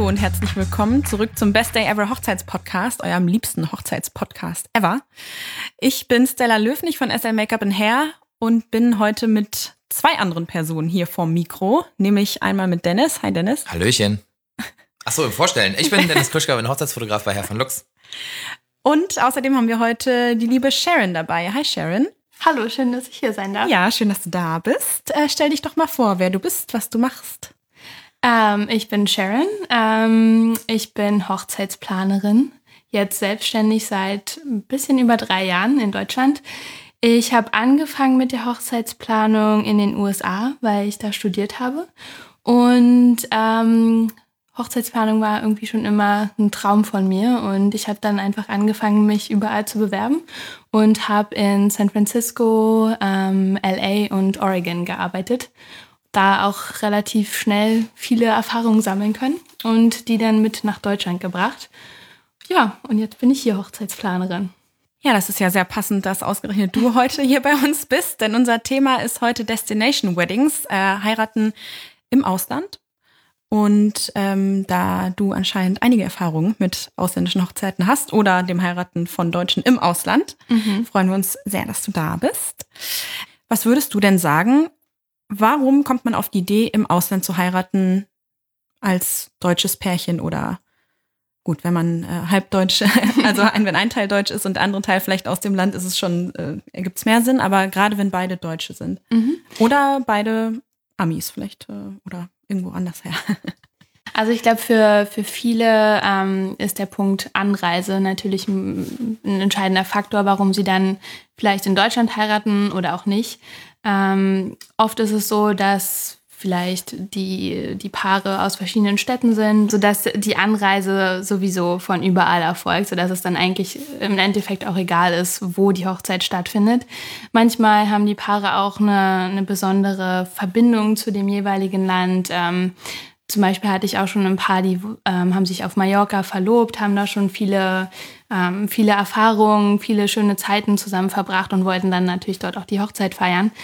Hallo und herzlich willkommen zurück zum Best Day Ever Hochzeitspodcast, eurem liebsten Hochzeitspodcast ever. Ich bin Stella Löfnig von SL Make-up & Hair und bin heute mit zwei anderen Personen hier vorm Mikro, nämlich einmal mit Dennis. Hi Dennis. Hallöchen. Achso, vorstellen. Ich bin Dennis Kuschka, bin Hochzeitsfotograf bei Herr von Lux. Und außerdem haben wir heute die liebe Sharon dabei. Hi Sharon. Hallo, schön, dass ich hier sein darf. Ja, schön, dass du da bist. Stell dich doch mal vor, wer du bist, was du machst. Ich bin Sharon. Ich bin Hochzeitsplanerin. Jetzt selbstständig seit ein bisschen über 3 Jahren in Deutschland. Ich habe angefangen mit der Hochzeitsplanung in den USA, weil ich da studiert habe. Und Hochzeitsplanung war irgendwie schon immer ein Traum von mir. Und ich habe dann einfach angefangen, mich überall zu bewerben und habe in San Francisco, LA und Oregon gearbeitet. Da auch relativ schnell viele Erfahrungen sammeln können und die dann mit nach Deutschland gebracht. Ja, und jetzt bin ich hier Hochzeitsplanerin. Ja, das ist ja sehr passend, dass ausgerechnet du heute hier bei uns bist, denn unser Thema ist heute Destination Weddings, heiraten im Ausland. Und da du anscheinend einige Erfahrungen mit ausländischen Hochzeiten hast oder dem Heiraten von Deutschen im Ausland, freuen wir uns sehr, dass du da bist. Was würdest du denn sagen, warum kommt man auf die Idee, im Ausland zu heiraten als deutsches Pärchen oder gut, wenn man halbdeutsch, also wenn ein Teil deutsch ist und der andere Teil vielleicht aus dem Land, ist es schon, ergibt es mehr Sinn, aber gerade wenn beide Deutsche sind. Oder beide Amis vielleicht oder irgendwo anders her. Also ich glaube, für viele ist der Punkt Anreise natürlich ein entscheidender Faktor, warum sie dann vielleicht in Deutschland heiraten oder auch nicht. Oft ist es so, dass vielleicht die Paare aus verschiedenen Städten sind, sodass die Anreise sowieso von überall erfolgt, sodass es dann eigentlich im Endeffekt auch egal ist, wo die Hochzeit stattfindet. Manchmal haben die Paare auch eine besondere Verbindung zu dem jeweiligen Land. Zum Beispiel hatte ich auch schon ein Paar, die haben sich auf Mallorca verlobt, haben da schon viele Erfahrungen, viele schöne Zeiten zusammen verbracht und wollten dann natürlich dort auch die Hochzeit feiern.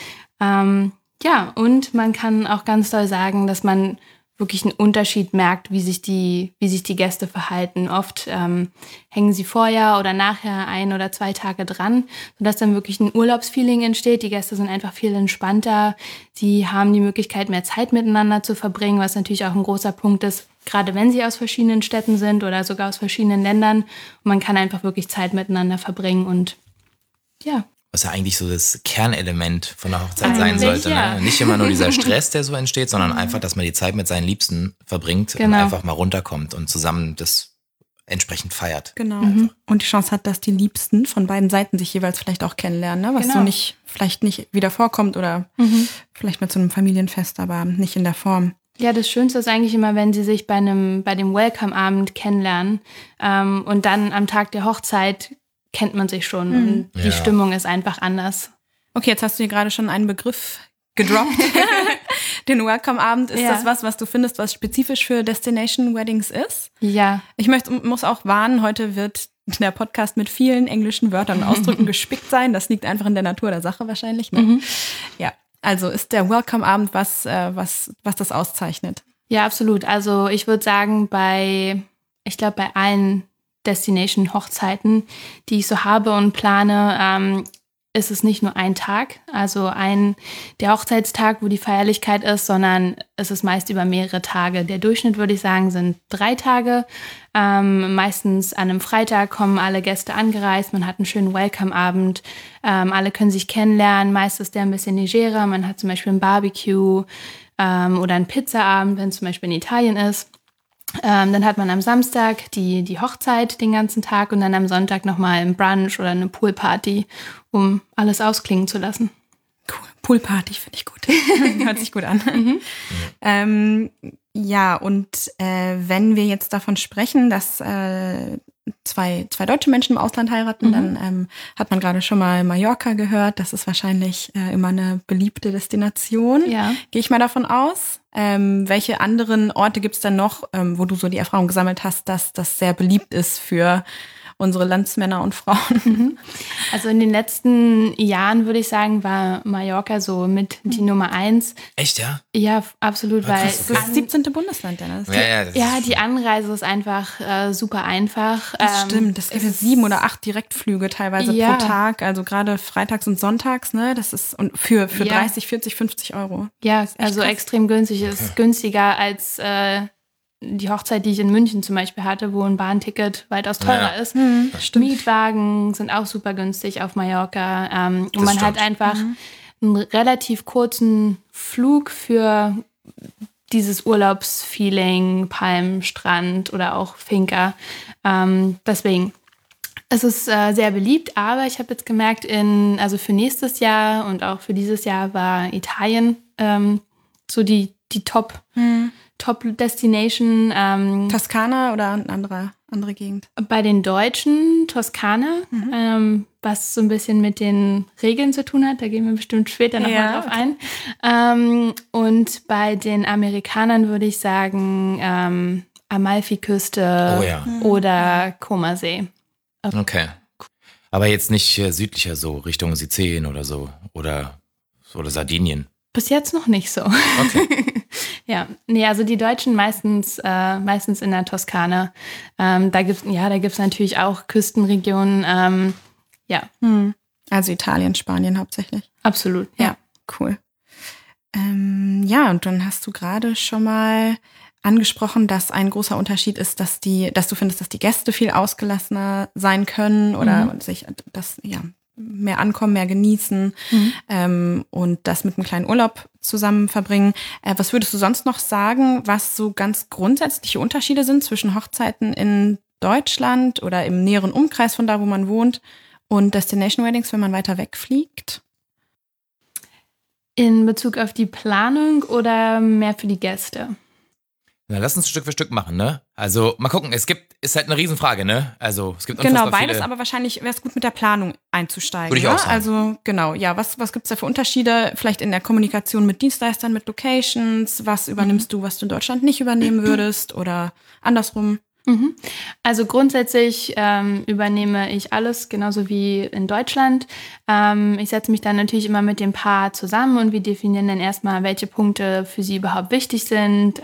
Ja, und man kann auch ganz doll sagen, dass man wirklich einen Unterschied merkt, wie sich die Gäste verhalten. Oft hängen sie vorher oder nachher 1 oder 2 Tage dran, sodass dann wirklich ein Urlaubsfeeling entsteht. Die Gäste sind einfach viel entspannter. Sie haben die Möglichkeit, mehr Zeit miteinander zu verbringen, was natürlich auch ein großer Punkt ist, gerade wenn sie aus verschiedenen Städten sind oder sogar aus verschiedenen Ländern. Und man kann einfach wirklich Zeit miteinander verbringen und ja. Was ja eigentlich so das Kernelement von der Hochzeit sein sollte. Ja. Ne? Nicht immer nur dieser Stress, der so entsteht, sondern einfach, dass man die Zeit mit seinen Liebsten verbringt und einfach mal runterkommt und zusammen das entsprechend feiert. Genau. Und die Chance hat, dass die Liebsten von beiden Seiten sich jeweils vielleicht auch kennenlernen, ne? Was so vielleicht nicht wieder vorkommt oder vielleicht mal zu einem Familienfest, aber nicht in der Form. Ja, das Schönste ist eigentlich immer, wenn sie sich bei dem Welcome-Abend kennenlernen und dann am Tag der Hochzeit kennt man sich schon und die Stimmung ist einfach anders. Okay, jetzt hast du hier gerade schon einen Begriff gedroppt. Den Welcome-Abend, ist das was du findest, was spezifisch für Destination Weddings ist? Ja. Ich muss auch warnen, heute wird der Podcast mit vielen englischen Wörtern und Ausdrücken gespickt sein. Das liegt einfach in der Natur der Sache wahrscheinlich. Ne? Ja, also ist der Welcome-Abend was das auszeichnet? Ja, absolut. Also ich würde sagen, bei allen Destination-Hochzeiten, die ich so habe und plane, ist es nicht nur ein Tag, also der Hochzeitstag, wo die Feierlichkeit ist, sondern es ist meist über mehrere Tage. Der Durchschnitt, würde ich sagen, sind 3 Tage. Meistens an einem Freitag kommen alle Gäste angereist, man hat einen schönen Welcome-Abend, alle können sich kennenlernen, meist ist der ein bisschen legerer, man hat zum Beispiel ein Barbecue oder einen Pizzaabend, wenn es zum Beispiel in Italien ist. Dann hat man am Samstag die Hochzeit den ganzen Tag und dann am Sonntag nochmal ein Brunch oder eine Poolparty, um alles ausklingen zu lassen. Cool. Poolparty finde ich gut. Hört sich gut an. Ja, und wenn wir jetzt davon sprechen, dass zwei deutsche Menschen im Ausland heiraten, dann hat man gerade schon mal Mallorca gehört. Das ist wahrscheinlich immer eine beliebte Destination. Ja. Gehe ich mal davon aus. Welche anderen Orte gibt es dann noch, wo du so die Erfahrung gesammelt hast, dass das sehr beliebt ist für unsere Landsmänner und Frauen. Also in den letzten Jahren, würde ich sagen, war Mallorca so mit die Nummer 1. Echt, ja? Ja, absolut, weil das ist das 17. Bundesland, Dennis. Ja, die Anreise ist einfach super einfach. Das stimmt, es gibt 7 oder 8 Direktflüge teilweise pro Tag, also gerade freitags und sonntags, ne? Das ist und für 30, 40, 50 Euro. Ja, also krass. Extrem günstig. Es ist günstiger als die Hochzeit, die ich in München zum Beispiel hatte, wo ein Bahnticket weitaus teurer ist. Mietwagen sind auch super günstig auf Mallorca. Und man hat einfach einen relativ kurzen Flug für dieses Urlaubsfeeling, Palmstrand oder auch Finca. Deswegen, es ist sehr beliebt, aber ich habe jetzt gemerkt, also für nächstes Jahr und auch für dieses Jahr war Italien so die Top-Destination. Toskana oder eine andere Gegend? Bei den Deutschen Toskana, was so ein bisschen mit den Regeln zu tun hat. Da gehen wir bestimmt später nochmal drauf ein. Und bei den Amerikanern würde ich sagen Amalfiküste oder Comersee. Okay. Aber jetzt nicht südlicher so, Richtung Sizilien oder so oder Sardinien? Bis jetzt noch nicht so. Okay. Ja, nee, also die Deutschen meistens in der Toskana. Da gibt's natürlich auch Küstenregionen. Also Italien, Spanien hauptsächlich. Absolut. Ja, cool. Und dann hast du gerade schon mal angesprochen, dass ein großer Unterschied ist, dass du findest, dass die Gäste viel ausgelassener sein können oder sich mehr ankommen, mehr genießen und das mit einem kleinen Urlaub zusammen verbringen. Was würdest du sonst noch sagen, was so ganz grundsätzliche Unterschiede sind zwischen Hochzeiten in Deutschland oder im näheren Umkreis von da, wo man wohnt, und Destination Weddings, wenn man weiter wegfliegt? In Bezug auf die Planung oder mehr für die Gäste? Na, lass uns Stück für Stück machen, ne? Also, mal gucken, ist halt eine Riesenfrage, ne? Also, es gibt genau, beides, aber wahrscheinlich wäre es gut, mit der Planung einzusteigen. Würde ich auch sagen. Also, genau, ja, was gibt's da für Unterschiede? Vielleicht in der Kommunikation mit Dienstleistern, mit Locations? Was übernimmst du, was du in Deutschland nicht übernehmen würdest oder andersrum? Also grundsätzlich übernehme ich alles, genauso wie in Deutschland. Ich setze mich dann natürlich immer mit dem Paar zusammen und wir definieren dann erstmal, welche Punkte für sie überhaupt wichtig sind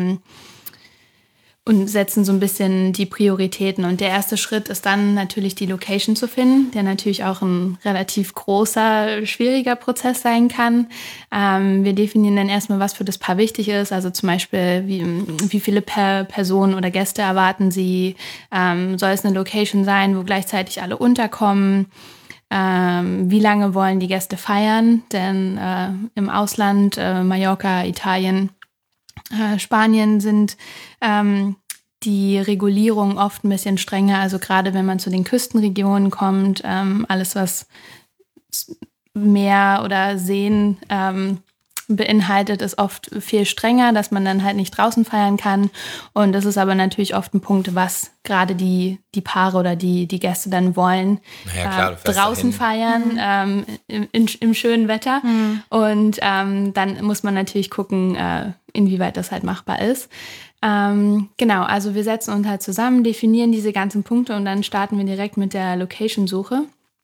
und setzen so ein bisschen die Prioritäten. Und der erste Schritt ist dann natürlich die Location zu finden, der natürlich auch ein relativ großer, schwieriger Prozess sein kann. Wir definieren dann erstmal, was für das Paar wichtig ist, also zum Beispiel, wie viele Personen oder Gäste erwarten sie, soll es eine Location sein, wo gleichzeitig alle unterkommen, wie lange wollen die Gäste feiern, denn im Ausland, Mallorca, Italien, Spanien sind die Regulierungen oft ein bisschen strenger, also gerade wenn man zu den Küstenregionen kommt, alles was Meer oder Seen beinhaltet, ist oft viel strenger, dass man dann halt nicht draußen feiern kann. Und das ist aber natürlich oft ein Punkt, was gerade die Paare oder die Gäste dann wollen. Naja, klar, draußen feiern, im schönen Wetter. Und dann muss man natürlich gucken, inwieweit das halt machbar ist. Genau, also wir setzen uns halt zusammen, definieren diese ganzen Punkte und dann starten wir direkt mit der Location-Suche.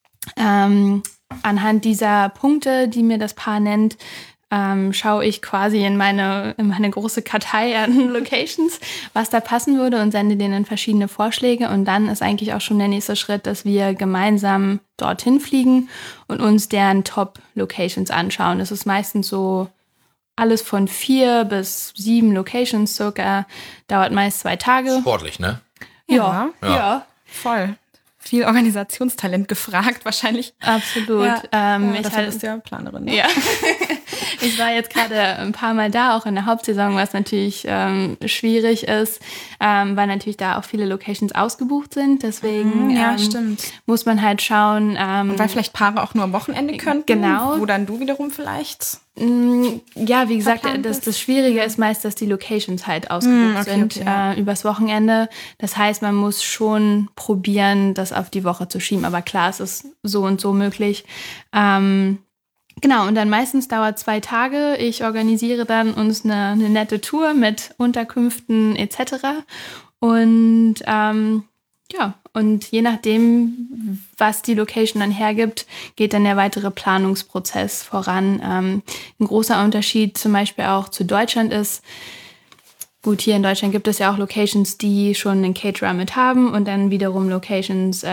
Anhand dieser Punkte, die mir das Paar nennt, schaue ich quasi in meine große Kartei an Locations, was da passen würde und sende denen verschiedene Vorschläge. Und dann ist eigentlich auch schon der nächste Schritt, dass wir gemeinsam dorthin fliegen und uns deren Top-Locations anschauen. Das ist meistens so alles von 4 bis 7 Locations circa. Dauert meist 2 Tage. Sportlich, ne? Ja. Voll. Viel Organisationstalent gefragt, wahrscheinlich. Absolut. Ja. Dafür bist du ja Planerin. Ne? Ja. Ich war jetzt gerade ein paar Mal da, auch in der Hauptsaison, was natürlich schwierig ist, weil natürlich da auch viele Locations ausgebucht sind. Deswegen stimmt. Muss man halt schauen. Und weil vielleicht Paare auch nur am Wochenende könnten. Genau. Wo dann du wiederum vielleicht... Ja, wie gesagt, das Schwierige ist meist, dass die Locations halt ausgebucht sind übers Wochenende. Das heißt, man muss schon probieren, das auf die Woche zu schieben. Aber klar, es ist so und so möglich. Genau, und dann meistens dauert 2 Tage. Ich organisiere dann uns eine nette Tour mit Unterkünften etc. Und Ja, und je nachdem, was die Location dann hergibt, geht dann der weitere Planungsprozess voran. Ein großer Unterschied zum Beispiel auch zu Deutschland ist, gut, hier in Deutschland gibt es ja auch Locations, die schon einen Caterer mit haben und dann wiederum Locations,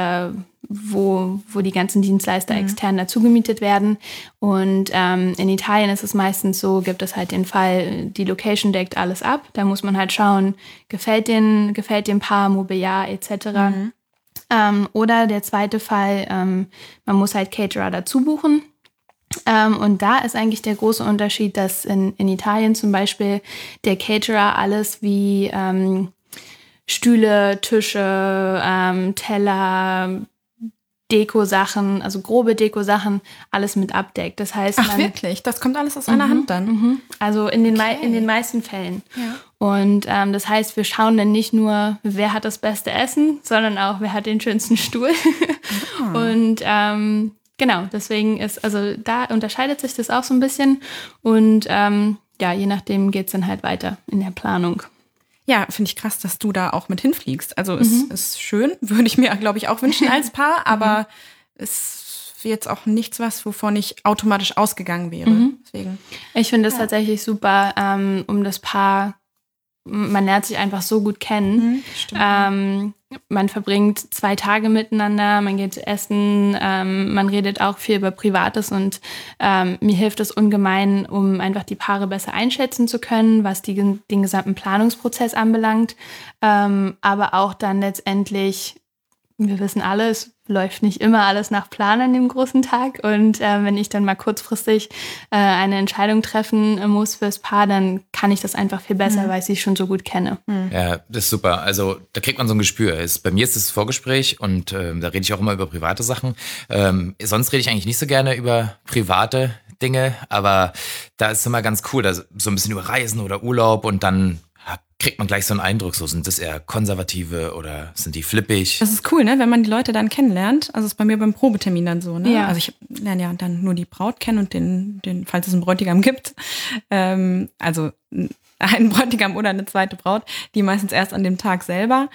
wo die ganzen Dienstleister extern dazu gemietet werden. Und in Italien ist es meistens so, gibt es halt den Fall, die Location deckt alles ab. Da muss man halt schauen, gefällt dem Paar, Mobiliar etc. Oder der zweite Fall, man muss halt Caterer dazu buchen. Und da ist eigentlich der große Unterschied, dass in Italien zum Beispiel der Caterer alles wie Stühle, Tische, Teller, Deko-Sachen, also grobe Deko-Sachen, alles mit abdeckt. Das heißt, ach wirklich? Das kommt alles aus einer Hand dann? Also in den meisten Fällen. Ja. Und das heißt, wir schauen dann nicht nur, wer hat das beste Essen, sondern auch, wer hat den schönsten Stuhl. Und genau, deswegen da unterscheidet sich das auch so ein bisschen. Und je nachdem geht es dann halt weiter in der Planung. Ja, finde ich krass, dass du da auch mit hinfliegst. Also ist schön, würde ich mir, glaube ich, auch wünschen als Paar, aber es ist jetzt auch nichts, wovon ich automatisch ausgegangen wäre. Deswegen. Ich finde es tatsächlich super, um das Paar, man lernt sich einfach so gut kennen. Man verbringt 2 Tage miteinander, man geht essen, man redet auch viel über Privates und mir hilft es ungemein, um einfach die Paare besser einschätzen zu können, was den gesamten Planungsprozess anbelangt. Aber auch dann letztendlich, wir wissen alle, es läuft nicht immer alles nach Plan an dem großen Tag. Und wenn ich dann mal kurzfristig eine Entscheidung treffen muss fürs Paar, dann kann ich das einfach viel besser, weil ich sie schon so gut kenne. Ja, das ist super. Also da kriegt man so ein Gespür. Bei mir ist das Vorgespräch und da rede ich auch immer über private Sachen. Sonst rede ich eigentlich nicht so gerne über private Dinge, aber da ist es immer ganz cool, da so ein bisschen über Reisen oder Urlaub und dann kriegt man gleich so einen Eindruck, so sind das eher Konservative oder sind die flippig? Das ist cool, ne, wenn man die Leute dann kennenlernt. Also ist bei mir beim Probetermin dann so, ne? Ja. Also ich lerne ja dann nur die Braut kennen und den falls es einen Bräutigam gibt. Also einen Bräutigam oder eine zweite Braut, die meistens erst an dem Tag selber.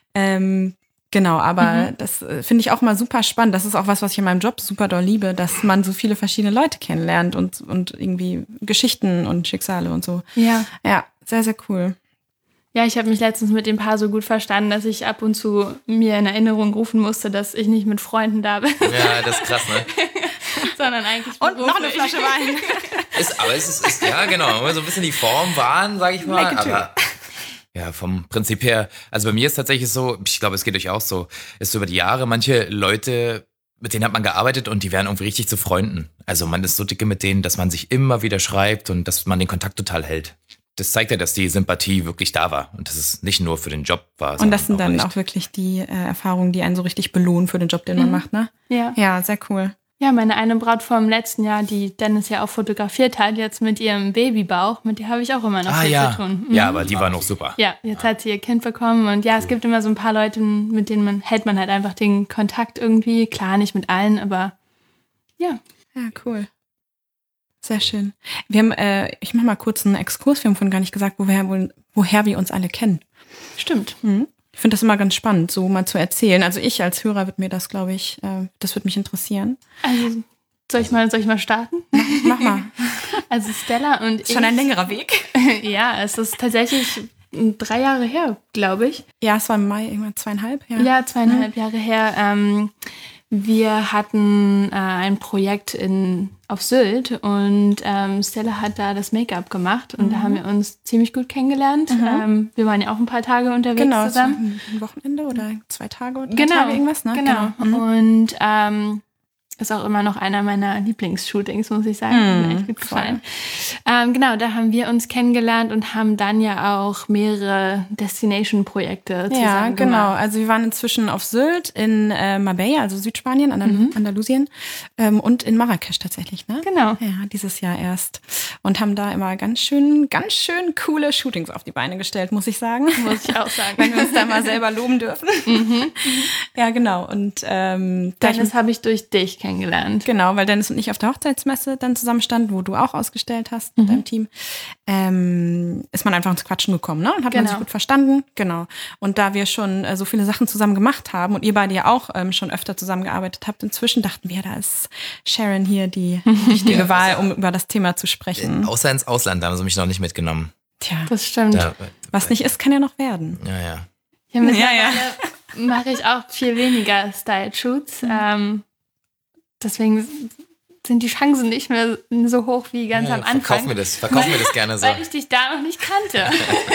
Genau, aber das finde ich auch mal super spannend. Das ist auch was ich in meinem Job super doll liebe, dass man so viele verschiedene Leute kennenlernt und irgendwie Geschichten und Schicksale und so. Ja. Ja, sehr, sehr cool. Ja, ich habe mich letztens mit dem Paar so gut verstanden, dass ich ab und zu mir in Erinnerung rufen musste, dass ich nicht mit Freunden da bin. Ja, das ist krass, ne? Sondern eigentlich und noch eine Flasche Wein. Aber es ist ja genau, so ein bisschen die Form wahren, sage ich mal. Aber ja, vom Prinzip her, also bei mir ist tatsächlich so, ich glaube, es geht euch auch so, ist so über die Jahre, manche Leute, mit denen hat man gearbeitet und die werden irgendwie richtig zu Freunden. Also man ist so dicke mit denen, dass man sich immer wieder schreibt und dass man den Kontakt total hält. Das zeigt ja, dass die Sympathie wirklich da war und dass es nicht nur für den Job war. Und das sind dann auch wirklich die Erfahrungen, die einen so richtig belohnen für den Job, den man macht, ne? Ja. Ja, sehr cool. Ja, meine eine Braut vom letzten Jahr, die Dennis ja auch fotografiert hat, jetzt mit ihrem Babybauch, mit der habe ich auch immer noch viel zu tun. Ja, aber die war noch super. Ja, jetzt hat sie ihr Kind bekommen und ja, es gibt immer so ein paar Leute, mit denen hält man halt einfach den Kontakt irgendwie. Klar, nicht mit allen, aber ja. Ja, cool. Sehr schön. Wir haben, ich mache mal kurz einen Exkurs. Wir haben vorhin gar nicht gesagt, woher wir uns alle kennen. Stimmt. Ich finde das immer ganz spannend, so mal zu erzählen. Also ich als Hörer wird mir das, glaube ich, das wird mich interessieren. Also soll ich mal starten? Mach mal. Also Stella und ich. Schon ein längerer Weg. Ja, es ist tatsächlich 3 Jahre her, glaube ich. Ja, es war im Mai, irgendwann 2,5. Ja, 2,5 Jahre her. Wir hatten ein Projekt auf Sylt und Stella hat da das Make-up gemacht und da haben wir uns ziemlich gut kennengelernt. Wir waren ja auch ein paar Tage unterwegs zusammen. Genau, ein Wochenende oder 2 Tage oder 3 Tage irgendwas, ne? Genau. Und ist auch immer noch einer meiner Lieblingsshootings, muss ich sagen. Hat mir echt gut gefallen. Genau, da haben wir uns kennengelernt und haben dann ja auch mehrere Destination-Projekte zusammen gemacht. Genau. Also wir waren inzwischen auf Sylt, in Marbella, also Südspanien, Andalusien, und in Marrakesch tatsächlich, ne? Genau. Ja, dieses Jahr erst. Und haben da immer ganz schön coole Shootings auf die Beine gestellt, muss ich sagen. Muss ich auch sagen. Wenn wir uns da mal selber loben dürfen. Ja, genau. Und das habe ich durch dich kennengelernt. kennengelernt. Genau, weil Dennis und ich auf der Hochzeitsmesse dann zusammen standen, wo du auch ausgestellt hast mit deinem Team, ist man einfach ins Quatschen gekommen, ne? Und hat man sich gut verstanden. Genau. Und da wir schon so viele Sachen zusammen gemacht haben und ihr beide ja auch schon öfter zusammengearbeitet habt, inzwischen dachten wir, da ist Sharon hier die richtige Wahl, um über das Thema zu sprechen. Außer ins Ausland, da haben sie mich noch nicht mitgenommen. Tja, das stimmt. Was nicht ist, kann ja noch werden. Ja. Ja, mittlerweile mache ich auch viel weniger Style-Shoots. Deswegen sind die Chancen nicht mehr so hoch wie ganz am Anfang. Verkauf mir das gerne so. Weil ich dich da noch nicht kannte.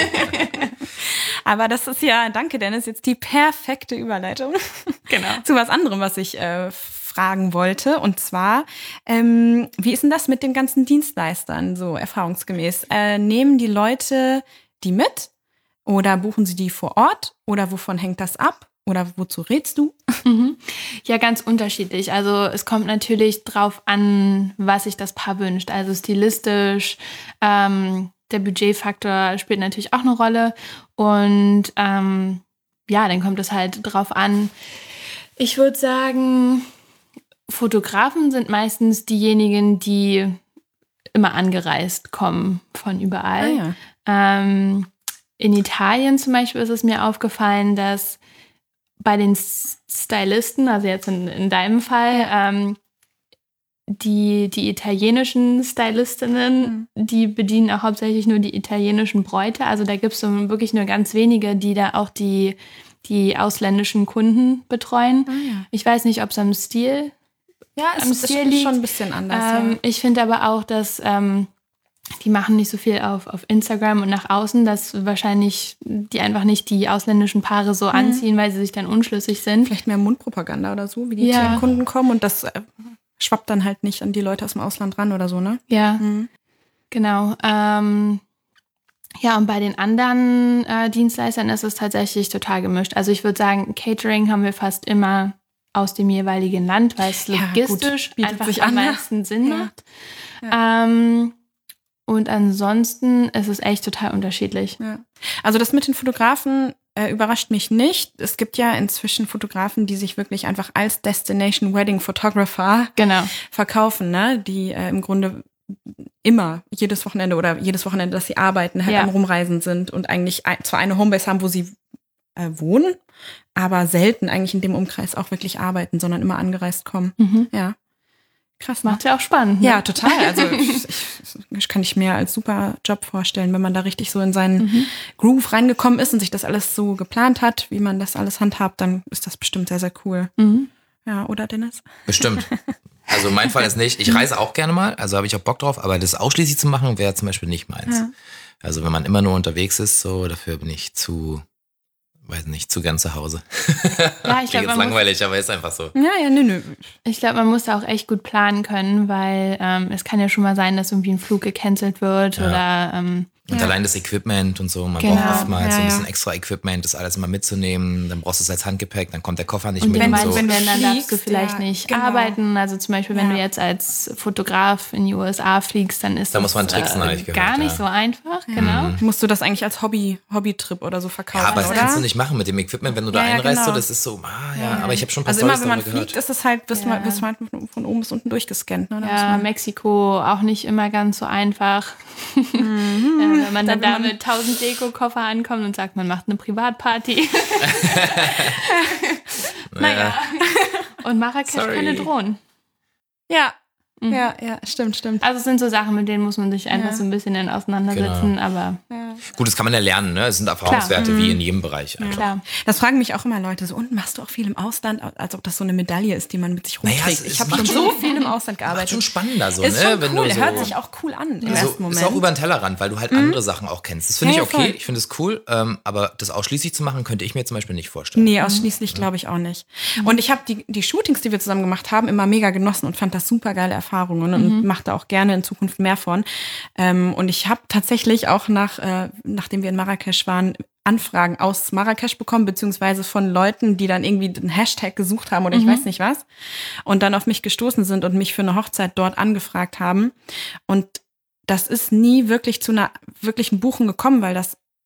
Aber das ist danke Dennis, jetzt die perfekte Überleitung zu was anderem, was ich fragen wollte. Und zwar, wie ist denn das mit den ganzen Dienstleistern so erfahrungsgemäß? Nehmen die Leute die mit oder buchen sie die vor Ort oder wovon hängt das ab? Oder wozu rätst du? Ja, ganz unterschiedlich. Also es kommt natürlich drauf an, was sich das Paar wünscht. Also stilistisch, der Budgetfaktor spielt natürlich auch eine Rolle. Und dann kommt es halt drauf an. Ich würde sagen, Fotografen sind meistens diejenigen, die immer angereist kommen von überall. In Italien zum Beispiel ist es mir aufgefallen, dass bei den Stylisten, also jetzt in deinem Fall, die italienischen Stylistinnen, die bedienen auch hauptsächlich nur die italienischen Bräute. Also da gibt es so wirklich nur ganz wenige, die da auch die ausländischen Kunden betreuen. Ich weiß nicht, ob es am Stil ist liegt. Schon ein bisschen anders. Ich finde aber auch, dass die machen nicht so viel auf Instagram und nach außen, dass wahrscheinlich die einfach nicht die ausländischen Paare so anziehen, weil sie sich dann unschlüssig sind. Vielleicht mehr Mundpropaganda oder so, wie die zu den Kunden kommen und das schwappt dann halt nicht an die Leute aus dem Ausland ran oder so, ne? Ja, genau. Und bei den anderen Dienstleistern ist es tatsächlich total gemischt. Also ich würde sagen, Catering haben wir fast immer aus dem jeweiligen Land, weil es logistisch einfach am meisten Sinn macht. Und ansonsten ist es echt total unterschiedlich. Ja. Also das mit den Fotografen überrascht mich nicht. Es gibt ja inzwischen Fotografen, die sich wirklich einfach als Destination Wedding Photographer verkaufen, ne? Die im Grunde immer jedes Wochenende, dass sie arbeiten, halt am Rumreisen sind und eigentlich zwar eine Homebase haben, wo sie wohnen, aber selten eigentlich in dem Umkreis auch wirklich arbeiten, sondern immer angereist kommen. Ja. Krass. Macht ja auch spannend. Ne? Ja, total. Also ich kann ich mir als super Job vorstellen, wenn man da richtig so in seinen Groove reingekommen ist und sich das alles so geplant hat, wie man das alles handhabt, dann ist das bestimmt sehr, sehr cool. Ja, oder Dennis? Bestimmt. Also mein Fall ist nicht. Ich reise auch gerne mal, also habe ich auch Bock drauf, aber das ausschließlich zu machen, wäre zum Beispiel nicht meins. Ja. Also wenn man immer nur unterwegs ist, so dafür bin ich zu gern zu Hause. Ja, ich glaube, jetzt langweilig, aber ist einfach so. Ja, nö. Ich glaube, man muss da auch echt gut planen können, weil es kann ja schon mal sein, dass irgendwie ein Flug gecancelt wird oder und allein das Equipment und so, man braucht oftmals so ein bisschen extra Equipment, das alles immer mitzunehmen, dann brauchst du es als Handgepäck, dann kommt der Koffer nicht und mit wenn, und so. Wenn dann darfst du vielleicht nicht arbeiten, also zum Beispiel, wenn du jetzt als Fotograf in die USA fliegst, dann ist da muss man tricksen, gar nicht so einfach, genau. Musst du das eigentlich als Hobbytrip oder so verkaufen, aber das oder? kannst du nicht machen mit dem Equipment, wenn du da einreist, so, das ist so, aber ich habe schon ein paar Storys darüber gehört. Also immer, wenn man fliegt, ist es halt, wirst du halt von oben bis unten durchgescannt. Ne? Ja, Mexiko auch nicht immer ganz so einfach. Wenn man dann da mit 1000 Deko-Koffer ankommt und sagt, man macht eine Privatparty. Naja. Und Marrakesch keine Drohnen. Ja. Ja, stimmt. Also es sind so Sachen, mit denen muss man sich einfach so ein bisschen auseinandersetzen, aber... Gut, das kann man ja lernen, ne? Es sind Erfahrungswerte wie in jedem Bereich. Klar. Das fragen mich auch immer Leute so, und machst du auch viel im Ausland, als ob das so eine Medaille ist, die man mit sich rumträgt. Naja, ich habe schon so viel im Ausland gearbeitet. Schon spannender so, ist ne? Schon wenn cool, du so, hört sich auch cool an im ersten Moment. Ist auch über den Tellerrand, weil du halt andere Sachen auch kennst. Das finde ich okay, ich finde es cool, aber das ausschließlich zu machen, könnte ich mir zum Beispiel nicht vorstellen. Nee, ausschließlich glaube ich auch nicht. Und ich habe die Shootings, die wir zusammen gemacht haben, immer mega genossen und fand das super geile Erfahrungen und mache da auch gerne in Zukunft mehr von. Und ich habe tatsächlich auch nachdem wir in Marrakesch waren, Anfragen aus Marrakesch bekommen, beziehungsweise von Leuten, die dann irgendwie einen Hashtag gesucht haben oder ich weiß nicht was und dann auf mich gestoßen sind und mich für eine Hochzeit dort angefragt haben. Und das ist nie wirklich zu einer wirklichen Buchung gekommen, weil das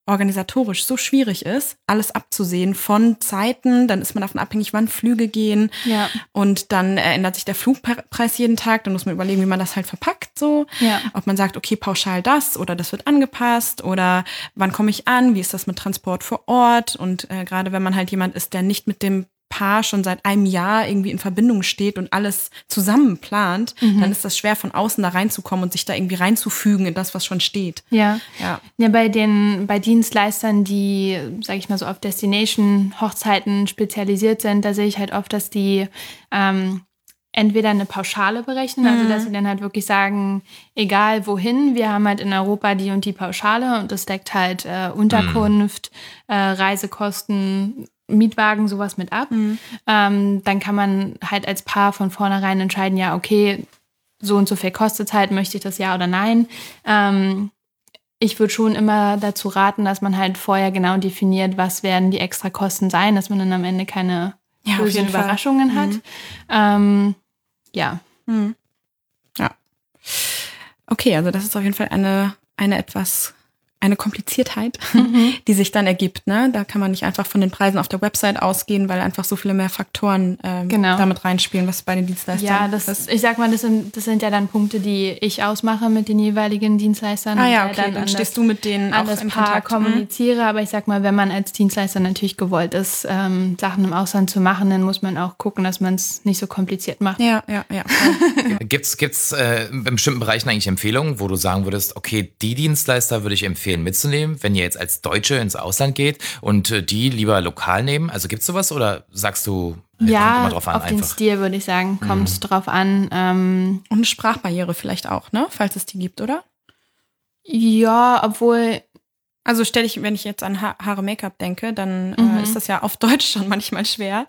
organisatorisch so schwierig ist, alles abzusehen von Zeiten, dann ist man davon abhängig, wann Flüge gehen und dann ändert sich der Flugpreis jeden Tag, dann muss man überlegen, wie man das halt verpackt so, ob man sagt, okay, pauschal das oder das wird angepasst oder wann komme ich an, wie ist das mit Transport vor Ort und gerade wenn man halt jemand ist, der nicht mit dem Paar schon seit einem Jahr irgendwie in Verbindung steht und alles zusammen plant, dann ist das schwer von außen da reinzukommen und sich da irgendwie reinzufügen in das, was schon steht. Ja, bei Dienstleistern, die, sag ich mal so, auf Destination-Hochzeiten spezialisiert sind, da sehe ich halt oft, dass die entweder eine Pauschale berechnen, also dass sie dann halt wirklich sagen, egal wohin, wir haben halt in Europa die und die Pauschale und das deckt halt Unterkunft, Reisekosten, Mietwagen, sowas mit ab. Dann kann man halt als Paar von vornherein entscheiden, ja, okay, so und so viel kostet es halt, möchte ich das ja oder nein. Ich würde schon immer dazu raten, dass man halt vorher genau definiert, was werden die extra Kosten sein, dass man dann am Ende keine bösen Überraschungen hat. Ja. Okay, also das ist auf jeden Fall eine Kompliziertheit, die sich dann ergibt. Ne? Da kann man nicht einfach von den Preisen auf der Website ausgehen, weil einfach so viele mehr Faktoren damit reinspielen, was bei den Dienstleistern ist. Ich sag mal, das sind ja dann Punkte, die ich ausmache mit den jeweiligen Dienstleistern. Dann stehst du mit denen auch im Kontakt. Kommuniziere, aber ich sag mal, wenn man als Dienstleister natürlich gewollt ist, Sachen im Ausland zu machen, dann muss man auch gucken, dass man es nicht so kompliziert macht. Ja. Gibt's in bestimmten Bereichen eigentlich Empfehlungen, wo du sagen würdest, okay, die Dienstleister würde ich empfehlen mitzunehmen, wenn ihr jetzt als Deutsche ins Ausland geht und die lieber lokal nehmen? Also gibt's sowas oder sagst du, kommt immer drauf an? Auf den Stil würde ich sagen, kommt es drauf an. Und eine Sprachbarriere vielleicht auch, ne? Falls es die gibt, oder? Ja, obwohl... Also wenn ich jetzt an Haare Make-up denke, dann ist das ja auf Deutsch schon manchmal schwer,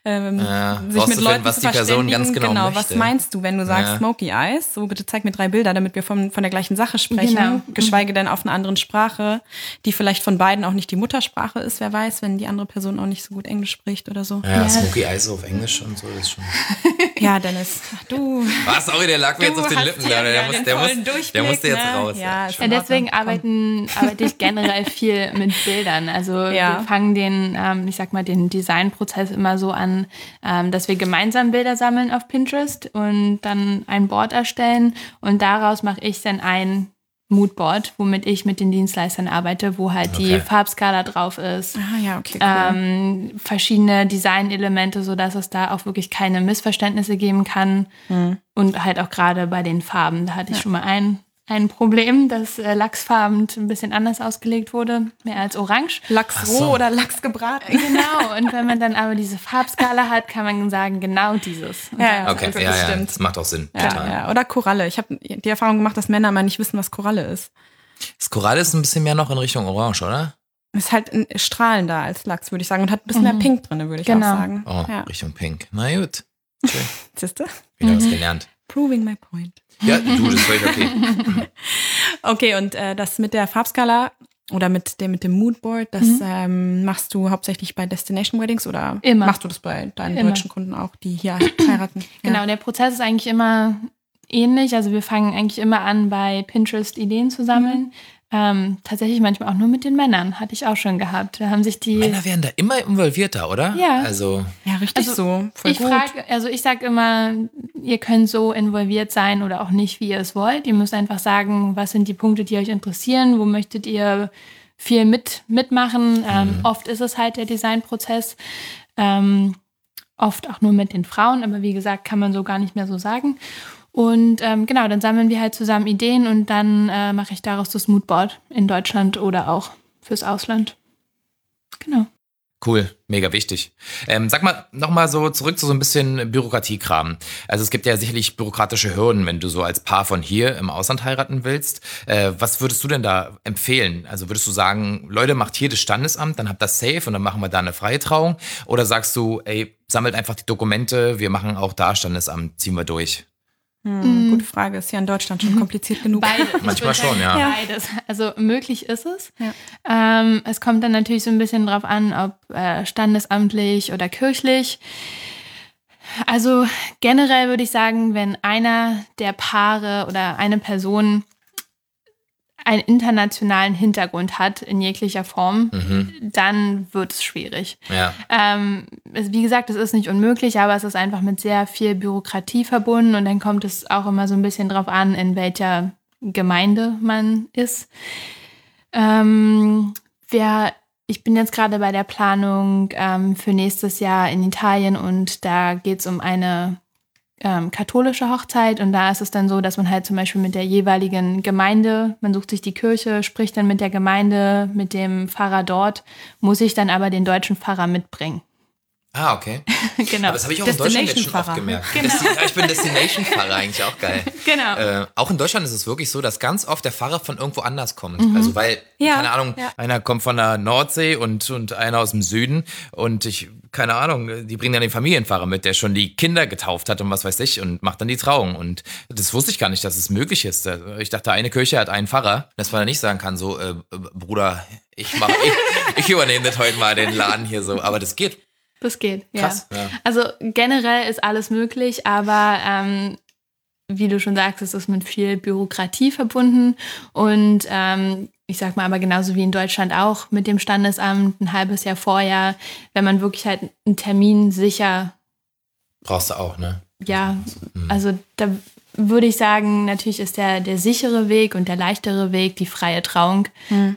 sich mit Leuten was zu die Person ganz genau möchte. Was meinst du, wenn du sagst Smoky Eyes? So, bitte zeig mir 3 Bilder, damit wir von der gleichen Sache sprechen. Geschweige denn auf einer anderen Sprache, die vielleicht von beiden auch nicht die Muttersprache ist. Wer weiß, wenn die andere Person auch nicht so gut Englisch spricht oder so. Ja, Smoky Eyes auf Englisch und so, das ist schon... Ja, Dennis, du... Was? Sorry, der lag mir jetzt auf den Lippen. Der musste jetzt raus. Ja, deswegen arbeite ich generell viel mit Bildern. Also wir fangen den Designprozess immer so an, dass wir gemeinsam Bilder sammeln auf Pinterest und dann ein Board erstellen und daraus mache ich dann ein Moodboard, womit ich mit den Dienstleistern arbeite, wo halt die Farbskala drauf ist. Cool. Verschiedene Designelemente, sodass es da auch wirklich keine Missverständnisse geben kann. Und halt auch gerade bei den Farben, da hatte ich schon mal ein Problem, dass lachsfarben ein bisschen anders ausgelegt wurde, mehr als orange. Lachsroh oder Lachs gebraten. Genau, und wenn man dann aber diese Farbskala hat, kann man sagen, genau dieses. Das macht auch Sinn. Total. Ja. Oder Koralle. Ich habe die Erfahrung gemacht, dass Männer mal nicht wissen, was Koralle ist. Das Koralle ist ein bisschen mehr noch in Richtung Orange, oder? Ist halt strahlender als Lachs, würde ich sagen. Und hat ein bisschen mehr Pink drin, würde ich auch sagen. Oh, Richtung Pink. Na gut. Schön. Siehst du? Wieder was gelernt. Proving my point. Ja, du, das ist völlig okay. Okay, und das mit der Farbskala oder mit dem Moodboard, das machst du hauptsächlich bei Destination Weddings oder machst du das bei deinen deutschen Kunden auch, die hier heiraten? Genau, der Prozess ist eigentlich immer ähnlich. Also wir fangen eigentlich immer an, bei Pinterest Ideen zu sammeln. Tatsächlich manchmal auch nur mit den Männern, hatte ich auch schon gehabt. Da haben sich die Männer werden da immer involvierter, oder? Ja. Ja, richtig so. Voll gut. Ich sage immer, ihr könnt so involviert sein oder auch nicht, wie ihr es wollt. Ihr müsst einfach sagen, was sind die Punkte, die euch interessieren, wo möchtet ihr viel mitmachen. Oft ist es halt der Designprozess, oft auch nur mit den Frauen, aber wie gesagt, kann man so gar nicht mehr so sagen. Und dann sammeln wir halt zusammen Ideen und dann mache ich daraus das Moodboard in Deutschland oder auch fürs Ausland. Genau. Cool, mega wichtig. Sag mal, nochmal so zurück zu so ein bisschen Bürokratiekram. Also es gibt ja sicherlich bürokratische Hürden, wenn du so als Paar von hier im Ausland heiraten willst. Was würdest du denn da empfehlen? Also würdest du sagen, Leute, macht hier das Standesamt, dann habt das safe und dann machen wir da eine freie Trauung? Oder sagst du, sammelt einfach die Dokumente, wir machen auch da Standesamt, ziehen wir durch? Gute Frage. Ist ja in Deutschland schon kompliziert genug. Beides. Manchmal schon, ja. Beides. Also möglich ist es. Ja. Es kommt dann natürlich so ein bisschen drauf an, ob standesamtlich oder kirchlich. Also generell würde ich sagen, wenn einer der Paare oder eine Person einen internationalen Hintergrund hat in jeglicher Form, dann wird es schwierig. Ja. Wie gesagt, es ist nicht unmöglich, aber es ist einfach mit sehr viel Bürokratie verbunden und dann kommt es auch immer so ein bisschen drauf an, in welcher Gemeinde man ist. Ich bin jetzt gerade bei der Planung für nächstes Jahr in Italien und da geht es um eine katholische Hochzeit und da ist es dann so, dass man halt zum Beispiel mit der jeweiligen Gemeinde, man sucht sich die Kirche, spricht dann mit der Gemeinde, mit dem Pfarrer dort, muss ich dann aber den deutschen Pfarrer mitbringen. Ah, okay. Genau. Aber das habe ich auch in Deutschland jetzt schon oft gemerkt. Genau. Ich bin Destination-Pfarrer, eigentlich auch geil. Genau. Auch in Deutschland ist es wirklich so, dass ganz oft der Pfarrer von irgendwo anders kommt. Also weil, keine Ahnung, einer kommt von der Nordsee und einer aus dem Süden und keine Ahnung, die bringen dann den Familienpfarrer mit, der schon die Kinder getauft hat und was weiß ich und macht dann die Trauung. Und das wusste ich gar nicht, dass es möglich ist. Ich dachte, eine Kirche hat einen Pfarrer, dass man dann nicht sagen kann, so, Bruder, ich übernehme das heute mal den Laden hier so. Aber das geht. Das geht, ja. Krass, ja. Also generell ist alles möglich, aber wie du schon sagst, es ist mit viel Bürokratie verbunden und ich sag mal aber genauso wie in Deutschland auch mit dem Standesamt ein halbes Jahr vorher, wenn man wirklich halt einen Termin sicher... Brauchst du auch, ne? Ja, also da würde ich sagen, natürlich ist der sichere Weg und der leichtere Weg die freie Trauung.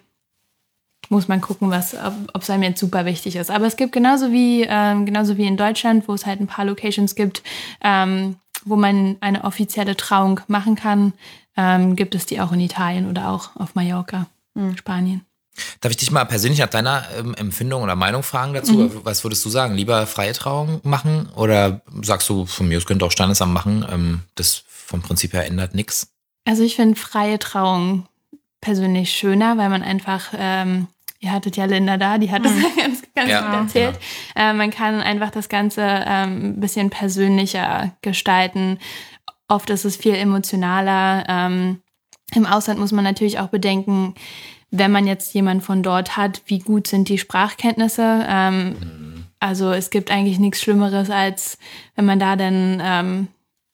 Muss man gucken, ob es einem jetzt super wichtig ist. Aber es gibt genauso wie in Deutschland, wo es halt ein paar Locations gibt, wo man eine offizielle Trauung machen kann, gibt es die auch in Italien oder auch auf Mallorca, Spanien. Darf ich dich mal persönlich nach deiner Empfindung oder Meinung fragen dazu? Was würdest du sagen? Lieber freie Trauung machen oder sagst du, von mir aus könnt ihr auch Standesamt machen, das vom Prinzip her ändert nichts? Also ich finde freie Trauung persönlich schöner, weil man einfach... ihr hattet ja Linda da, die hat das ganz gut erzählt. Genau. Man kann einfach das Ganze ein bisschen persönlicher gestalten. Oft ist es viel emotionaler. Im Ausland muss man natürlich auch bedenken, wenn man jetzt jemanden von dort hat, wie gut sind die Sprachkenntnisse. Also es gibt eigentlich nichts Schlimmeres, als wenn man da dann einen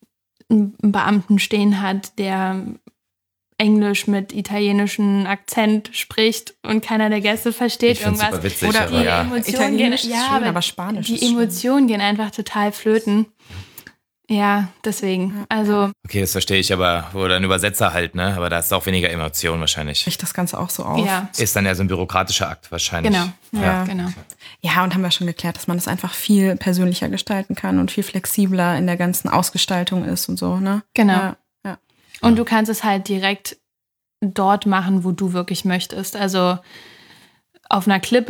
Beamten stehen hat, der Englisch mit italienischem Akzent spricht und keiner der Gäste versteht irgendwas. Super witzig, oder aber ja. Italienisch ist schön, aber Spanisch die Emotionen gehen einfach total flöten. Ja, deswegen. Also okay, das verstehe ich, aber oder ein Übersetzer halt, ne? Aber da ist auch weniger Emotion wahrscheinlich. Bricht das Ganze auch so auf. Ja. Ist dann ja so ein bürokratischer Akt wahrscheinlich. Genau. Genau. Ja, und haben wir schon geklärt, dass man das einfach viel persönlicher gestalten kann und viel flexibler in der ganzen Ausgestaltung ist und so, ne? Genau. Ja. Und du kannst es halt direkt dort machen, wo du wirklich möchtest. Also auf einer Klippe,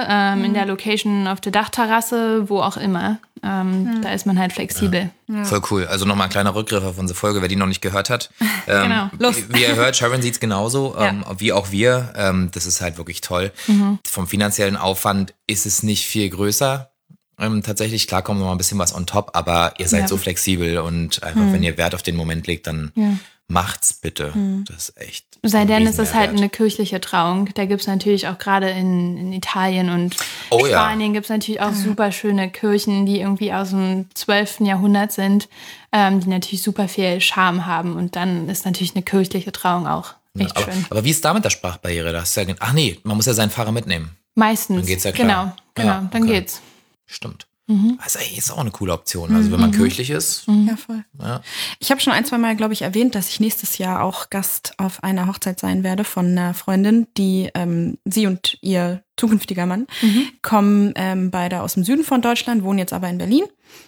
in der Location, auf der Dachterrasse, wo auch immer. Da ist man halt flexibel. Ja. Voll cool. Also nochmal ein kleiner Rückgriff auf unsere Folge, wer die noch nicht gehört hat. Genau. Wie ihr hört, Sharon sieht es genauso, wie auch wir. Das ist halt wirklich toll. Vom finanziellen Aufwand ist es nicht viel größer. Tatsächlich, klar kommt noch mal ein bisschen was on top, aber ihr seid so flexibel und einfach, wenn ihr Wert auf den Moment legt, dann macht's bitte. Das ist echt. Sei denn, es ist halt eine kirchliche Trauung. Da gibt es natürlich auch gerade in Italien und Spanien gibt es natürlich auch super schöne Kirchen, die irgendwie aus dem 12. Jahrhundert sind, die natürlich super viel Charme haben. Und dann ist natürlich eine kirchliche Trauung auch echt schön. Aber wie ist da mit der Sprachbarriere? Ach nee, man muss ja seinen Fahrer mitnehmen. Meistens. Dann geht's ja klar. Genau, dann geht's. Stimmt. Also ist auch eine coole Option. Also wenn man kirchlich ist. Ja, voll. Ja. Ich habe schon 1-2 Mal, glaube ich, erwähnt, dass ich nächstes Jahr auch Gast auf einer Hochzeit sein werde von einer Freundin, die sie und ihr zukünftiger Mann kommen beide aus dem Süden von Deutschland, wohnen jetzt aber in Berlin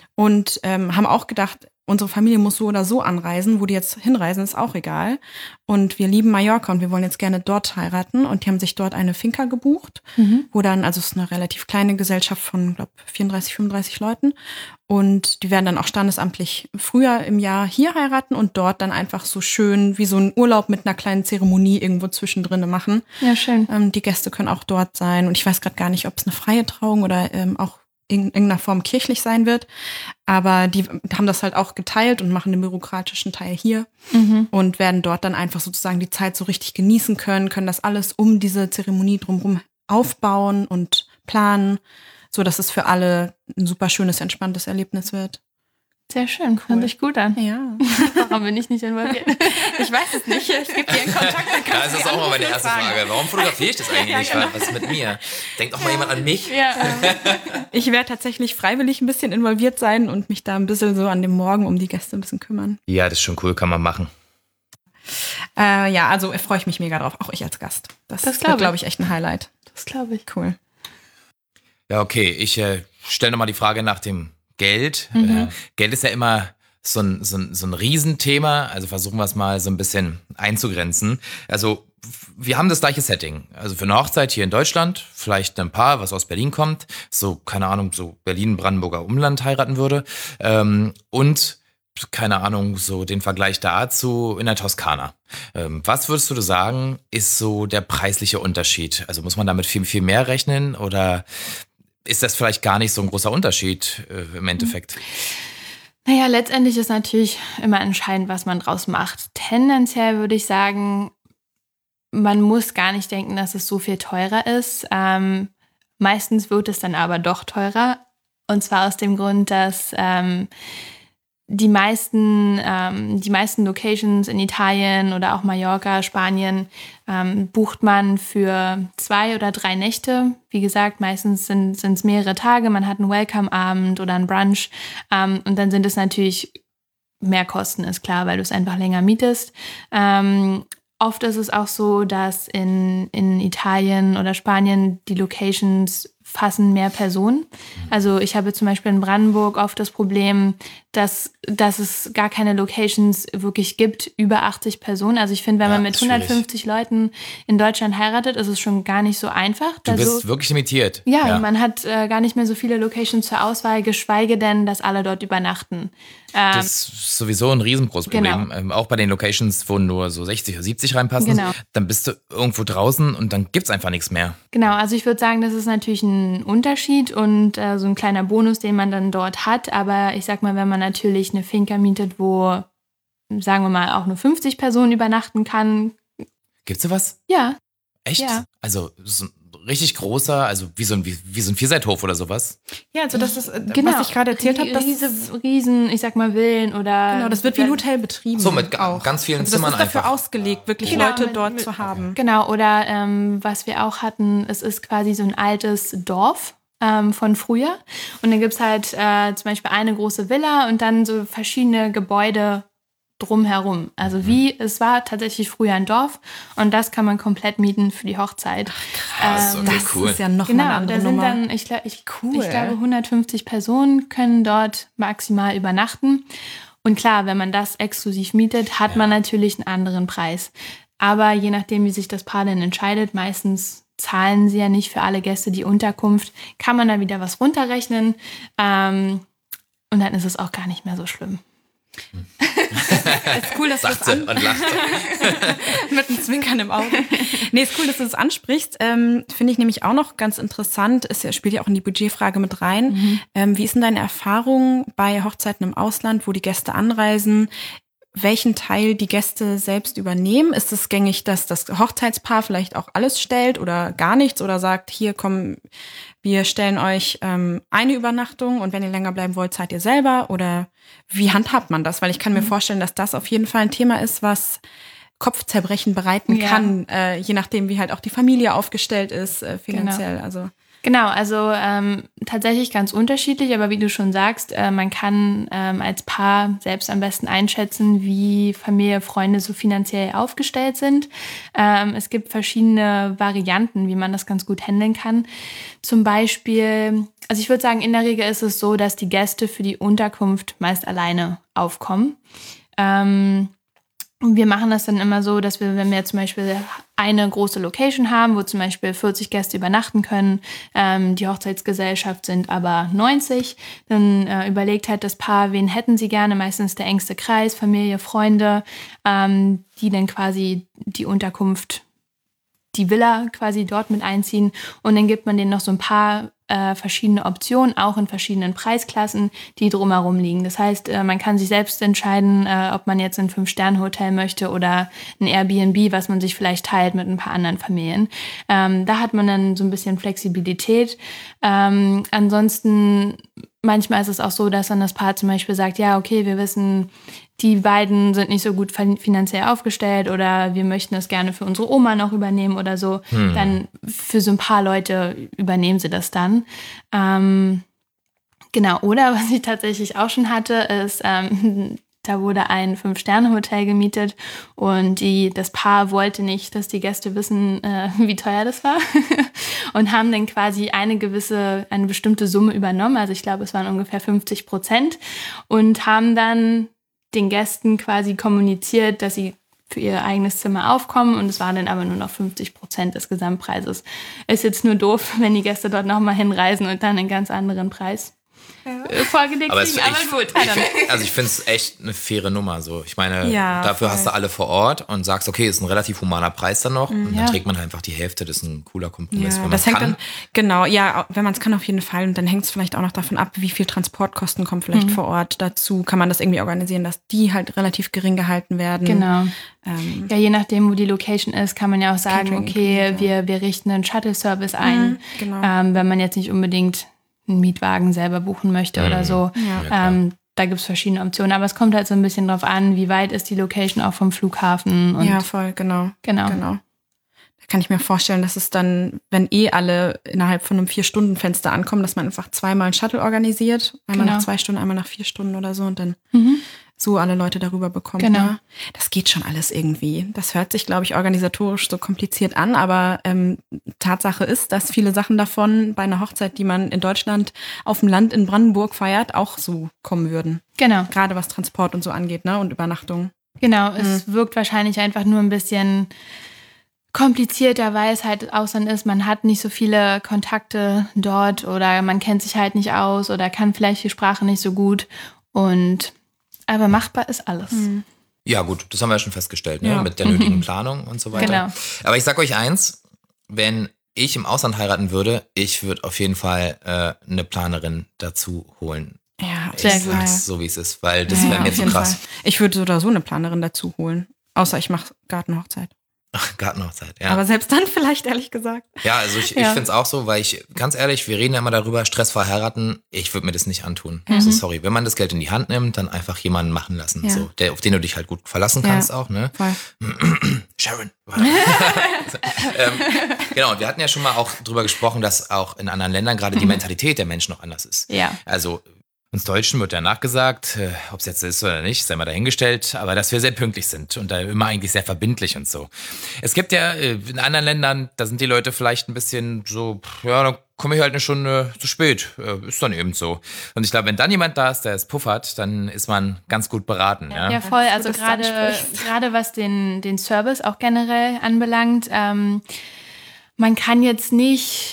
und haben auch gedacht, unsere Familie muss so oder so anreisen, wo die jetzt hinreisen, ist auch egal. Und wir lieben Mallorca und wir wollen jetzt gerne dort heiraten. Und die haben sich dort eine Finca gebucht, wo dann, also es ist eine relativ kleine Gesellschaft von, glaube 34, 35 Leuten. Und die werden dann auch standesamtlich früher im Jahr hier heiraten und dort dann einfach so schön wie so einen Urlaub mit einer kleinen Zeremonie irgendwo zwischendrin machen. Ja, schön. Die Gäste können auch dort sein. Und ich weiß gerade gar nicht, ob es eine freie Trauung oder auch in irgendeiner Form kirchlich sein wird. Aber die haben das halt auch geteilt und machen den bürokratischen Teil hier und werden dort dann einfach sozusagen die Zeit so richtig genießen können das alles um diese Zeremonie drumherum aufbauen und planen, so dass es für alle ein super schönes, entspanntes Erlebnis wird. Sehr schön, hört sich gut an. Ja. Warum bin ich nicht involviert? Ich weiß es nicht. Ich gebe dir einen Kontakt. Ja, das ist auch mal meine erste Frage. Warum fotografiere ich das eigentlich nicht? Genau. Was ist mit mir? Denkt auch mal jemand an mich? Ja. Ich werde tatsächlich freiwillig ein bisschen involviert sein und mich da ein bisschen so an dem Morgen um die Gäste ein bisschen kümmern. Ja, das ist schon cool, kann man machen. Ja, also freue ich mich mega drauf. Auch ich als Gast. Das wird, glaube ich, echt ein Highlight. Das glaube ich. Cool. Ja, okay. Ich stelle nochmal die Frage nach dem Geld. Geld ist ja immer so ein Riesenthema. Also versuchen wir es mal so ein bisschen einzugrenzen. Also wir haben das gleiche Setting. Also für eine Hochzeit hier in Deutschland, vielleicht ein Paar, was aus Berlin kommt, so, keine Ahnung, so Berlin-Brandenburger Umland heiraten würde. Und, keine Ahnung, so den Vergleich dazu in der Toskana. Was würdest du sagen, ist so der preisliche Unterschied? Also muss man damit viel, viel mehr rechnen oder ist das vielleicht gar nicht so ein großer Unterschied im Endeffekt? Naja, letztendlich ist natürlich immer entscheidend, was man draus macht. Tendenziell würde ich sagen, man muss gar nicht denken, dass es so viel teurer ist. Meistens wird es dann aber doch teurer. Und zwar aus dem Grund, dass die meisten Locations in Italien oder auch Mallorca, Spanien, bucht man für 2 oder 3 Nächte. Wie gesagt, meistens sind es mehrere Tage. Man hat einen Welcome-Abend oder einen Brunch. Und dann sind es natürlich mehr Kosten, ist klar, weil du es einfach länger mietest. Oft ist es auch so, dass in Italien oder Spanien die Locations fassen mehr Personen. Also ich habe zum Beispiel in Brandenburg oft das Problem, dass es gar keine Locations wirklich gibt, über 80 Personen. Also ich finde, wenn man mit 150 Leuten in Deutschland heiratet, ist es schon gar nicht so einfach. Du bist wirklich limitiert. Ja, man hat gar nicht mehr so viele Locations zur Auswahl, geschweige denn, dass alle dort übernachten. Das ist sowieso ein riesengroßes Problem. Genau. Auch bei den Locations, wo nur so 60 oder 70 reinpassen, dann bist du irgendwo draußen und dann gibt's einfach nichts mehr. Genau, also ich würde sagen, das ist natürlich ein Unterschied und so ein kleiner Bonus, den man dann dort hat. Aber ich sag mal, wenn man natürlich eine Finca mietet, wo, sagen wir mal, auch nur 50 Personen übernachten kann. Gibt's sowas? Ja. Echt? Ja. Also so ein richtig großer, also wie so ein Vierseithof oder sowas? Ja, also das ist, was ich gerade erzählt habe, das Riesen, ich sag mal, Villen oder... Genau, das wird wie ein Hotel betrieben. So, mit ganz vielen Zimmern einfach. Das ist dafür ausgelegt, wirklich Leute dort zu haben. Genau, oder was wir auch hatten, es ist quasi so ein altes Dorf von früher. Und dann gibt's halt zum Beispiel eine große Villa und dann so verschiedene Gebäude drumherum. Also es war tatsächlich früher ein Dorf und das kann man komplett mieten für die Hochzeit. Krass, okay, das cool. ist ja noch mal eine andere da sind Nummer. dann, ich glaube, 150 Personen können dort maximal übernachten. Und klar, wenn man das exklusiv mietet, hat man natürlich einen anderen Preis. Aber je nachdem, wie sich das Paar denn entscheidet, meistens zahlen sie ja nicht für alle Gäste die Unterkunft, kann man da wieder was runterrechnen. Und dann ist es auch gar nicht mehr so schlimm. Ist cool, dass Sagt sie und lacht. Mit einem Zwinkern im Auge. Nee, ist cool, dass du das ansprichst. Finde ich nämlich auch noch ganz interessant. Spielt ja auch in die Budgetfrage mit rein. Wie ist denn deine Erfahrung bei Hochzeiten im Ausland, wo die Gäste anreisen? Welchen Teil die Gäste selbst übernehmen? Ist es gängig, dass das Hochzeitspaar vielleicht auch alles stellt oder gar nichts oder sagt, hier komm, wir stellen euch eine Übernachtung und wenn ihr länger bleiben wollt, zahlt ihr selber? Oder wie handhabt man das? Weil ich kann mir vorstellen, dass das auf jeden Fall ein Thema ist, was Kopfzerbrechen bereiten kann, je nachdem, wie halt auch die Familie aufgestellt ist finanziell. Genau, also tatsächlich ganz unterschiedlich, aber wie du schon sagst, man kann als Paar selbst am besten einschätzen, wie Familie, Freunde so finanziell aufgestellt sind. Es gibt verschiedene Varianten, wie man das ganz gut handeln kann. Zum Beispiel, also ich würde sagen, in der Regel ist es so, dass die Gäste für die Unterkunft meist alleine aufkommen. Wir machen das dann immer so, dass wir, wenn wir zum Beispiel eine große Location haben, wo zum Beispiel 40 Gäste übernachten können, die Hochzeitsgesellschaft sind aber 90, dann überlegt halt das Paar, wen hätten sie gerne, meistens der engste Kreis, Familie, Freunde, die dann quasi die Unterkunft, die Villa quasi dort mit einziehen und dann gibt man denen noch so ein paar verschiedene Optionen, auch in verschiedenen Preisklassen, die drumherum liegen. Das heißt, man kann sich selbst entscheiden, ob man jetzt ein 5-Sterne-Hotel möchte oder ein Airbnb, was man sich vielleicht teilt mit ein paar anderen Familien. Da hat man dann so ein bisschen Flexibilität. Ansonsten manchmal ist es auch so, dass dann das Paar zum Beispiel sagt, ja, okay, wir wissen, die beiden sind nicht so gut finanziell aufgestellt oder wir möchten das gerne für unsere Oma noch übernehmen oder so. Dann für so ein paar Leute übernehmen sie das dann. Genau, oder was ich tatsächlich auch schon hatte, ist, da wurde ein 5-Sterne-Hotel gemietet und das Paar wollte nicht, dass die Gäste wissen, wie teuer das war und haben dann quasi eine bestimmte Summe übernommen. Also ich glaube, es waren ungefähr 50% und haben dann den Gästen quasi kommuniziert, dass sie für ihr eigenes Zimmer aufkommen und es waren dann aber nur noch 50% des Gesamtpreises. Ist jetzt nur doof, wenn die Gäste dort nochmal hinreisen und dann einen ganz anderen Preis vorgelegt kriegen, aber gut. Ich finde es echt eine faire Nummer. So. Ich meine, dafür hast du alle vor Ort und sagst, okay, ist ein relativ humaner Preis dann noch. Und dann trägt man einfach die Hälfte. Das ist ein cooler Kompromiss. Ja, wenn das hängt dann, genau, ja, wenn man es kann auf jeden Fall. Und dann hängt es vielleicht auch noch davon ab, wie viel Transportkosten kommen vielleicht vor Ort dazu. Kann man das irgendwie organisieren, dass die halt relativ gering gehalten werden. Genau. Ja, je nachdem, wo die Location ist, kann man ja auch sagen, okay, wir richten einen Shuttle-Service ein. Genau. Wenn man jetzt nicht unbedingt einen Mietwagen selber buchen möchte oder so. Ja. Da gibt es verschiedene Optionen. Aber es kommt halt so ein bisschen drauf an, wie weit ist die Location auch vom Flughafen. Und ja, voll, genau. Da kann ich mir vorstellen, dass es dann, wenn alle innerhalb von einem 4-Stunden-Fenster ankommen, dass man einfach zweimal einen Shuttle organisiert. Einmal nach 2 Stunden, einmal nach 4 Stunden oder so. Und dann so alle Leute darüber bekommt. Genau. Ne? Das geht schon alles irgendwie. Das hört sich, glaube ich, organisatorisch so kompliziert an, aber Tatsache ist, dass viele Sachen davon bei einer Hochzeit, die man in Deutschland auf dem Land in Brandenburg feiert, auch so kommen würden. Genau. Gerade was Transport und so angeht, ne? Und Übernachtung. Genau, es wirkt wahrscheinlich einfach nur ein bisschen komplizierter, weil es halt Ausland ist. Man hat nicht so viele Kontakte dort oder man kennt sich halt nicht aus oder kann vielleicht die Sprache nicht so gut aber machbar ist alles. Ja gut, das haben wir ja schon festgestellt, ne? Mit der nötigen Planung und so weiter. Genau. Aber ich sag euch eins, wenn ich im Ausland heiraten würde, ich würde auf jeden Fall eine Planerin dazu holen. Ja, sehr gut. So wie es ist, weil das wäre mir zu krass. Fall. Ich würde so oder so eine Planerin dazu holen, außer ich mache Gartenhochzeit. Gartenhochzeit, ja. Aber selbst dann vielleicht, ehrlich gesagt. Ja, also ich finde es auch so, weil ganz ehrlich, wir reden ja immer darüber, stressfrei heiraten, ich würde mir das nicht antun. Also sorry, wenn man das Geld in die Hand nimmt, dann einfach jemanden machen lassen, so, auf den du dich halt gut verlassen kannst auch, ne? Voll. Sharon. Genau, und wir hatten ja schon mal auch drüber gesprochen, dass auch in anderen Ländern gerade die Mentalität der Menschen noch anders ist. Ja. Also uns Deutschen wird ja nachgesagt, ob es jetzt ist oder nicht, sei mal dahingestellt, aber dass wir sehr pünktlich sind und da immer eigentlich sehr verbindlich und so. Es gibt ja in anderen Ländern, da sind die Leute vielleicht ein bisschen so, ja, dann komme ich halt eine Stunde zu spät, ist dann eben so. Und ich glaube, wenn dann jemand da ist, der es puffert, dann ist man ganz gut beraten. Ja, ja voll, also gerade was den Service auch generell anbelangt, man kann jetzt nicht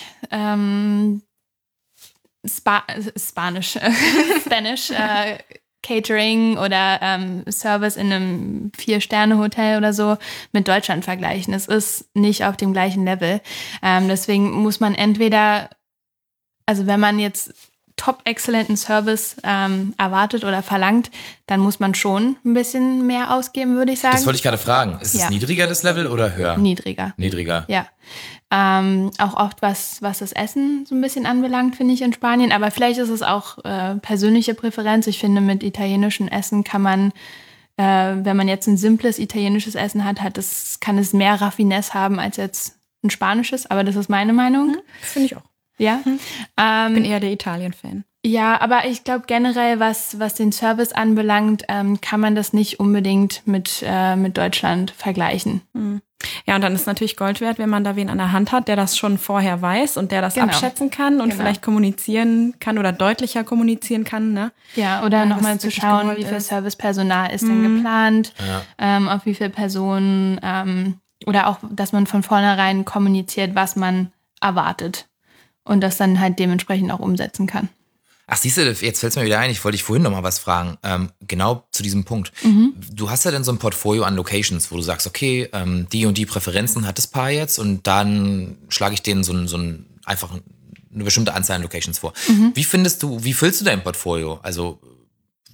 Spanish Catering oder Service in einem 4-Sterne-Hotel oder so mit Deutschland vergleichen. Es ist nicht auf dem gleichen Level. Deswegen muss man entweder, also wenn man jetzt top-exzellenten Service erwartet oder verlangt, dann muss man schon ein bisschen mehr ausgeben, würde ich sagen. Das wollte ich gerade fragen. Ist es niedriger, das Level, oder höher? Niedriger. Ja. Auch oft, was das Essen so ein bisschen anbelangt, finde ich in Spanien. Aber vielleicht ist es auch persönliche Präferenz. Ich finde, mit italienischem Essen kann man, wenn man jetzt ein simples italienisches Essen hat, kann es mehr Raffinesse haben als jetzt ein spanisches. Aber das ist meine Meinung. Finde ich auch. Ja. Ich bin eher der Italien-Fan. Ja, aber ich glaube generell, was den Service anbelangt, kann man das nicht unbedingt mit Deutschland vergleichen. Ja, und dann ist natürlich Gold wert, wenn man da wen an der Hand hat, der das schon vorher weiß und der das abschätzen kann und vielleicht kommunizieren kann oder deutlicher kommunizieren kann. Ne? Ja, oder nochmal zu schauen, wie viel Servicepersonal ist denn geplant, auf wie viele Personen oder auch, dass man von vornherein kommuniziert, was man erwartet und das dann halt dementsprechend auch umsetzen kann. Ach, siehst du, jetzt fällt es mir wieder ein, ich wollte dich vorhin noch mal was fragen, genau zu diesem Punkt. Du hast ja dann so ein Portfolio an Locations, wo du sagst, okay, die und die Präferenzen hat das Paar jetzt und dann schlage ich denen einfach eine bestimmte Anzahl an Locations vor. Wie füllst du dein Portfolio? Also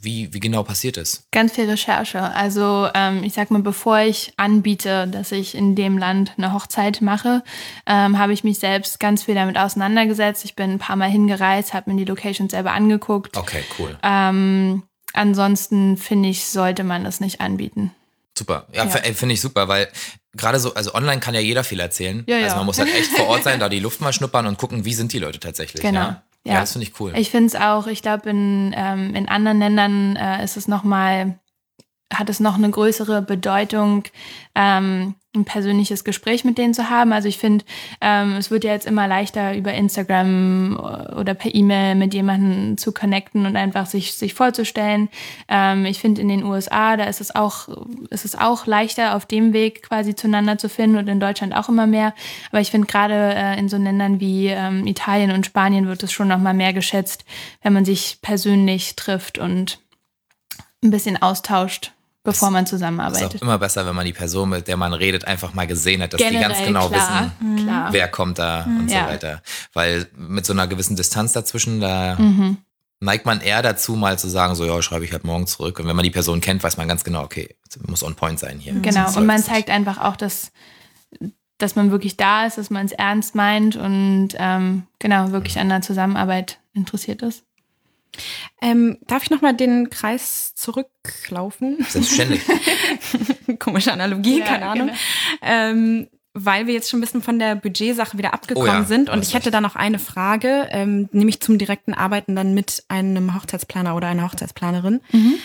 wie genau passiert es? Ganz viel Recherche. Also ich sag mal, bevor ich anbiete, dass ich in dem Land eine Hochzeit mache, habe ich mich selbst ganz viel damit auseinandergesetzt. Ich bin ein paar Mal hingereist, habe mir die Locations selber angeguckt. Okay, cool. Ansonsten finde ich, sollte man das nicht anbieten. Super. Ja. Finde ich super, weil gerade so, also online kann ja jeder viel erzählen. Ja. Also man muss halt echt vor Ort sein, da die Luft mal schnuppern und gucken, wie sind die Leute tatsächlich. Genau. Ja, das finde ich cool. Ich finde es auch, ich glaube, in anderen Ländern hat es noch eine größere Bedeutung, ein persönliches Gespräch mit denen zu haben. Also ich finde, es wird ja jetzt immer leichter, über Instagram oder per E-Mail mit jemandem zu connecten und einfach sich vorzustellen. Ich finde, in den USA, da ist es auch leichter, auf dem Weg quasi zueinander zu finden und in Deutschland auch immer mehr. Aber ich finde, gerade in so Ländern wie Italien und Spanien wird es schon noch mal mehr geschätzt, wenn man sich persönlich trifft und ein bisschen austauscht, bevor man zusammenarbeitet. Es ist auch immer besser, wenn man die Person, mit der man redet, einfach mal gesehen hat, dass generell, die ganz genau wissen, klar. wer kommt da und so weiter. Weil mit so einer gewissen Distanz dazwischen, da neigt man eher dazu, mal zu sagen, so, ja, schreibe ich halt morgen zurück. Und wenn man die Person kennt, weiß man ganz genau, okay, muss on point sein hier. Genau, und man zeigt einfach auch, dass man wirklich da ist, dass man es ernst meint und wirklich an der Zusammenarbeit interessiert ist. Darf ich nochmal den Kreis zurücklaufen? Selbstverständlich. Komische Analogie, keine Ahnung. Genau. Weil wir jetzt schon ein bisschen von der Budgetsache wieder abgekommen sind. Und ich hätte da noch eine Frage, nämlich zum direkten Arbeiten dann mit einem Hochzeitsplaner oder einer Hochzeitsplanerin.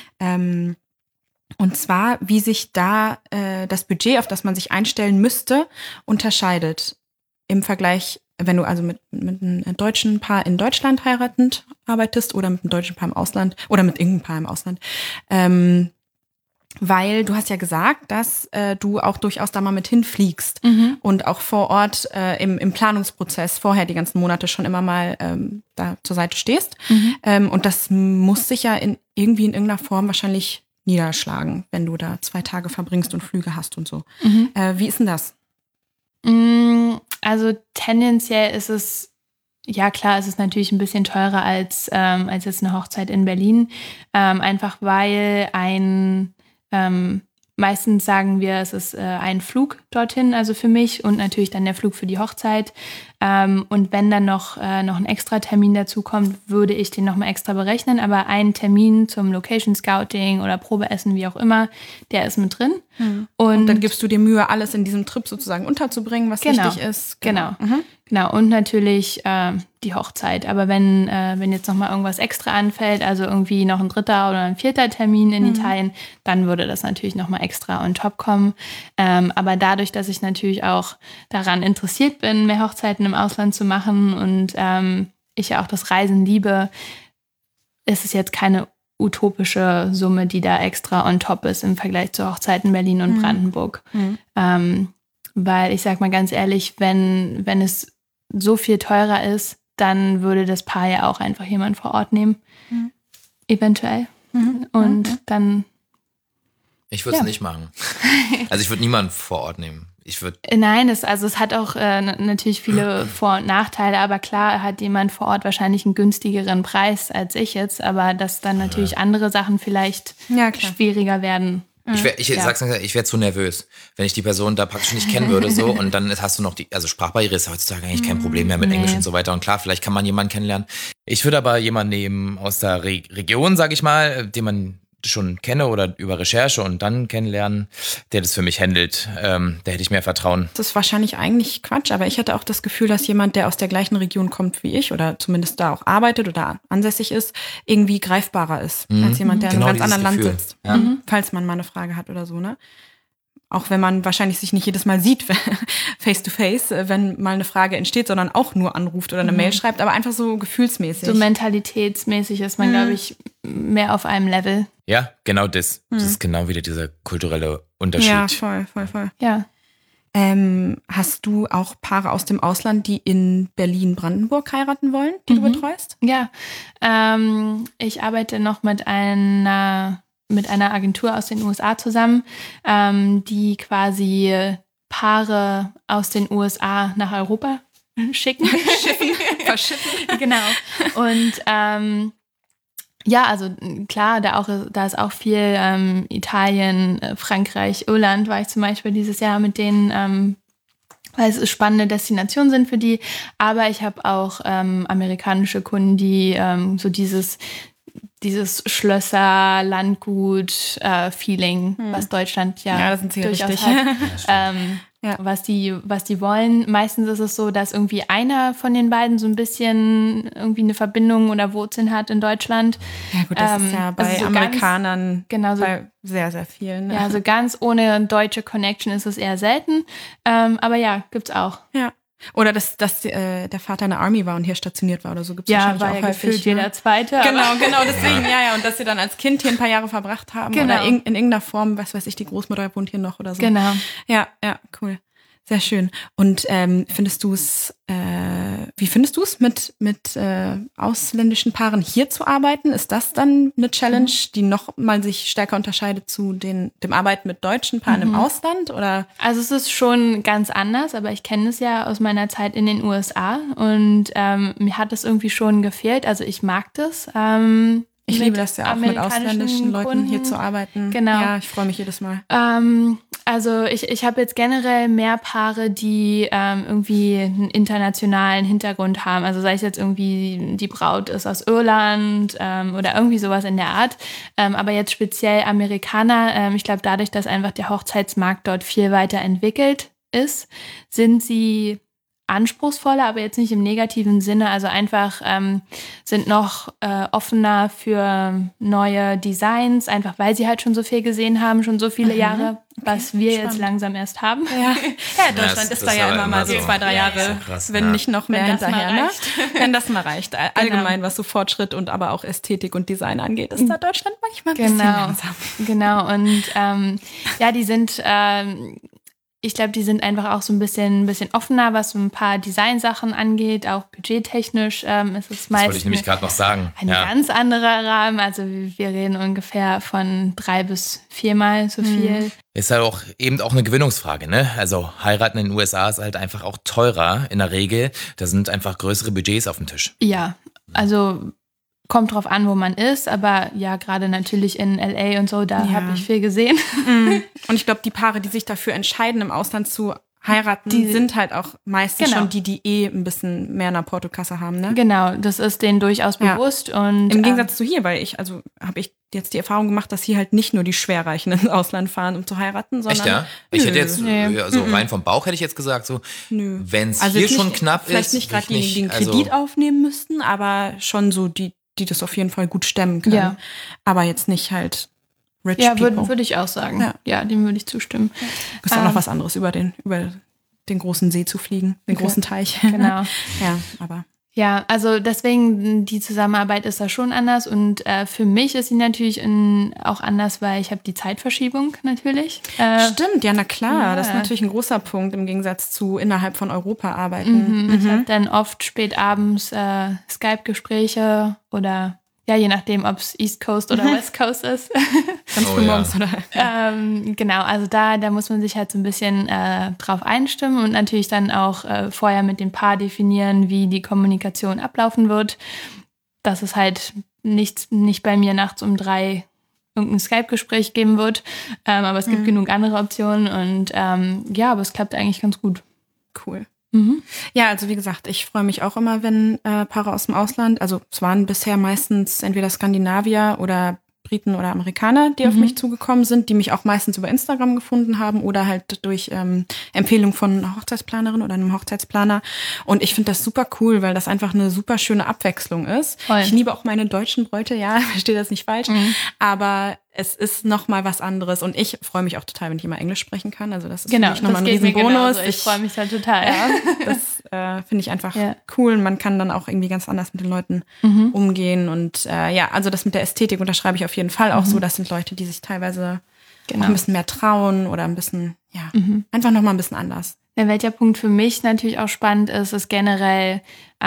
Und zwar, wie sich da das Budget, auf das man sich einstellen müsste, unterscheidet im Vergleich, wenn du also mit einem deutschen Paar in Deutschland heiratend arbeitest oder mit einem deutschen Paar im Ausland oder mit irgendeinem Paar im Ausland. Weil du hast ja gesagt, dass du auch durchaus da mal mit hinfliegst und auch vor Ort im Planungsprozess vorher die ganzen Monate schon immer mal da zur Seite stehst. Und das muss sich ja irgendwie in irgendeiner Form wahrscheinlich niederschlagen, wenn du da 2 Tage verbringst und Flüge hast und so. Wie ist denn das? Also tendenziell ist es, ja klar, es ist natürlich ein bisschen teurer als jetzt eine Hochzeit in Berlin. Einfach weil meistens sagen wir, es ist ein Flug dorthin, also für mich und natürlich dann der Flug für die Hochzeit. Und wenn dann noch ein extra Termin dazu kommt, würde ich den nochmal extra berechnen. Aber ein Termin zum Location Scouting oder Probeessen, wie auch immer, der ist mit drin. Und dann gibst du dir Mühe, alles in diesem Trip sozusagen unterzubringen, was wichtig ist. Genau. Und natürlich die Hochzeit. Aber wenn jetzt nochmal irgendwas extra anfällt, also irgendwie noch ein 3. oder ein 4. Termin in Italien, dann würde das natürlich nochmal extra on top kommen. Aber dadurch, dass ich natürlich auch daran interessiert bin, mehr Hochzeiten im Ausland zu machen und ich ja auch das Reisen liebe, ist es jetzt keine utopische Summe, die da extra on top ist im Vergleich zu Hochzeiten Berlin und Brandenburg. Weil ich sag mal ganz ehrlich, wenn es so viel teurer ist, dann würde das Paar ja auch einfach jemand vor Ort nehmen. Eventuell. Und dann... Ich würde es nicht machen. Also ich würde niemanden vor Ort nehmen. Nein, es hat auch natürlich viele Vor- und Nachteile, aber klar hat jemand vor Ort wahrscheinlich einen günstigeren Preis als ich jetzt, aber dass dann natürlich andere Sachen vielleicht schwieriger werden. Ich wäre zu nervös, wenn ich die Person da praktisch nicht kennen würde, so, und dann hast du noch Sprachbarriere ist heutzutage eigentlich kein Problem mehr mit Englisch und so weiter. Und klar, vielleicht kann man jemanden kennenlernen. Ich würde aber jemanden nehmen aus der Region, sag ich mal, den man schon kenne oder über Recherche und dann kennenlernen, der das für mich handelt. Da hätte ich mehr Vertrauen. Das ist wahrscheinlich eigentlich Quatsch, aber ich hatte auch das Gefühl, dass jemand, der aus der gleichen Region kommt wie ich oder zumindest da auch arbeitet oder ansässig ist, irgendwie greifbarer ist als jemand, der in einem ganz anderen Land sitzt. Ja. Falls man mal eine Frage hat oder so, ne? Auch wenn man wahrscheinlich sich nicht jedes Mal sieht, face to face, wenn mal eine Frage entsteht, sondern auch nur anruft oder eine Mail schreibt, aber einfach so gefühlsmäßig. So mentalitätsmäßig ist man, glaube ich, mehr auf einem Level. Ja, genau das. Das ist genau wieder dieser kulturelle Unterschied. Ja, voll. Ja. Hast du auch Paare aus dem Ausland, die in Berlin-Brandenburg heiraten wollen, die du betreust? Ja, ich arbeite noch mit einer Agentur aus den USA zusammen, die quasi Paare aus den USA nach Europa schicken. Verschiffen. Genau. Und Ja, also klar, da ist auch viel Italien, Frankreich, Irland war ich zum Beispiel dieses Jahr mit denen, weil es spannende Destinationen sind für die. Aber ich habe auch amerikanische Kunden, die so dieses Schlösser, Landgut, Feeling, was Deutschland das sind sie durchaus richtig. hat, was die wollen. Meistens ist es so, dass irgendwie einer von den beiden so ein bisschen irgendwie eine Verbindung oder Wurzeln hat in Deutschland. Ja gut, das ist ja bei so Amerikanern so, bei sehr, sehr vielen. Ne? Ja, so ganz ohne deutsche Connection ist es eher selten. Aber ja, gibt's auch. Ja. Oder dass der Vater in der Army war und hier stationiert war oder so, gibt es wahrscheinlich auch war ja häufig. Gefühlt jeder Zweite. Genau, deswegen, ja. Und dass sie dann als Kind hier ein paar Jahre verbracht haben oder in irgendeiner Form, was weiß ich, die Großmutter wohnt hier noch oder so. Genau. Ja, cool. Sehr schön. Und wie findest du es, mit ausländischen Paaren hier zu arbeiten? Ist das dann eine Challenge, die noch mal sich stärker unterscheidet zu dem Arbeiten mit deutschen Paaren im Ausland? Oder? Also es ist schon ganz anders, aber ich kenne es ja aus meiner Zeit in den USA und mir hat es irgendwie schon gefehlt. Also ich mag das. Ich liebe das ja auch, mit ausländischen Leuten Kunden hier zu arbeiten. Genau. Ja, ich freue mich jedes Mal. Also ich habe jetzt generell mehr Paare, die irgendwie einen internationalen Hintergrund haben. Also sei es jetzt irgendwie, die Braut ist aus Irland oder irgendwie sowas in der Art. Aber jetzt speziell Amerikaner, ich glaube dadurch, dass einfach der Hochzeitsmarkt dort viel weiter entwickelt ist, sind sie anspruchsvoller, aber jetzt nicht im negativen Sinne. Also einfach sind noch offener für neue Designs, einfach weil sie halt schon so viel gesehen haben, schon so viele Jahre, was wir jetzt langsam erst haben. Ja, Deutschland ist da ja immer mal so 2-3 Jahre, krass, wenn nicht noch mehr hinterher. Ne? Wenn das mal reicht. Allgemein, was so Fortschritt und aber auch Ästhetik und Design angeht, ist da Deutschland manchmal ein bisschen langsam. Genau, und die sind... ich glaube, die sind einfach auch so ein bisschen offener, was so ein paar Designsachen angeht. Auch budgettechnisch ist es meistens. Das wollte ich nämlich gerade noch sagen. Ein ganz anderer Rahmen. Also wir reden ungefähr von 3 bis 4-mal so viel. Ist halt auch eben auch eine Gewinnungsfrage, ne? Also heiraten in den USA ist halt einfach auch teurer in der Regel. Da sind einfach größere Budgets auf dem Tisch. Ja, also kommt drauf an, wo man ist, aber ja, gerade natürlich in LA und so, da habe ich viel gesehen. Und ich glaube, die Paare, die sich dafür entscheiden, im Ausland zu heiraten, die sind halt auch meistens schon die ein bisschen mehr eine Portokasse haben, ne? Genau, das ist denen durchaus bewusst. Und im Gegensatz zu hier, weil habe ich jetzt die Erfahrung gemacht, dass hier halt nicht nur die Schwerreichen ins Ausland fahren, um zu heiraten, sondern... Echt, ja? Ich hätte jetzt, rein vom Bauch hätte ich jetzt gesagt, so, wenn es hier schon knapp vielleicht ist... Vielleicht nicht gerade die den Kredit aufnehmen müssten, aber schon so die das auf jeden Fall gut stemmen können. Ja. Aber jetzt nicht halt rich people. Ja, würde ich auch sagen. Ja, dem würde ich zustimmen. Ist auch noch was anderes, über den großen See zu fliegen, den großen Teich. Genau. Ja, aber... Ja, also deswegen, die Zusammenarbeit ist da schon anders und für mich ist sie natürlich auch anders, weil ich habe die Zeitverschiebung natürlich. Stimmt, ja, na klar, das ist natürlich ein großer Punkt im Gegensatz zu innerhalb von Europa arbeiten. Ich habe dann oft spät abends Skype-Gespräche oder ja, je nachdem, ob es East Coast oder West Coast ist. Ganz früh morgens, oder? Genau, also da muss man sich halt so ein bisschen drauf einstimmen und natürlich dann auch vorher mit dem Paar definieren, wie die Kommunikation ablaufen wird. Dass es halt nicht bei mir nachts um 3 irgendein Skype-Gespräch geben wird. Aber es gibt genug andere Optionen und aber es klappt eigentlich ganz gut. Cool. Ja, also wie gesagt, ich freue mich auch immer, wenn Paare aus dem Ausland, also es waren bisher meistens entweder Skandinavier oder Briten oder Amerikaner, die auf mich zugekommen sind, die mich auch meistens über Instagram gefunden haben oder halt durch Empfehlung von einer Hochzeitsplanerin oder einem Hochzeitsplaner. Und ich finde das super cool, weil das einfach eine super schöne Abwechslung ist. Voll. Ich liebe auch meine deutschen Bräute, ja, verstehe das nicht falsch, aber es ist noch mal was anderes und ich freue mich auch total, wenn ich immer Englisch sprechen kann. Also das ist für mich nochmal ein Riesenbonus. Ich freue mich da total. Ja, das finde ich einfach cool. Man kann dann auch irgendwie ganz anders mit den Leuten umgehen und also das mit der Ästhetik unterschreibe ich auf jeden Fall auch so. Das sind Leute, die sich teilweise auch ein bisschen mehr trauen oder ein bisschen, einfach noch mal ein bisschen anders. Ja, welcher Punkt für mich natürlich auch spannend ist generell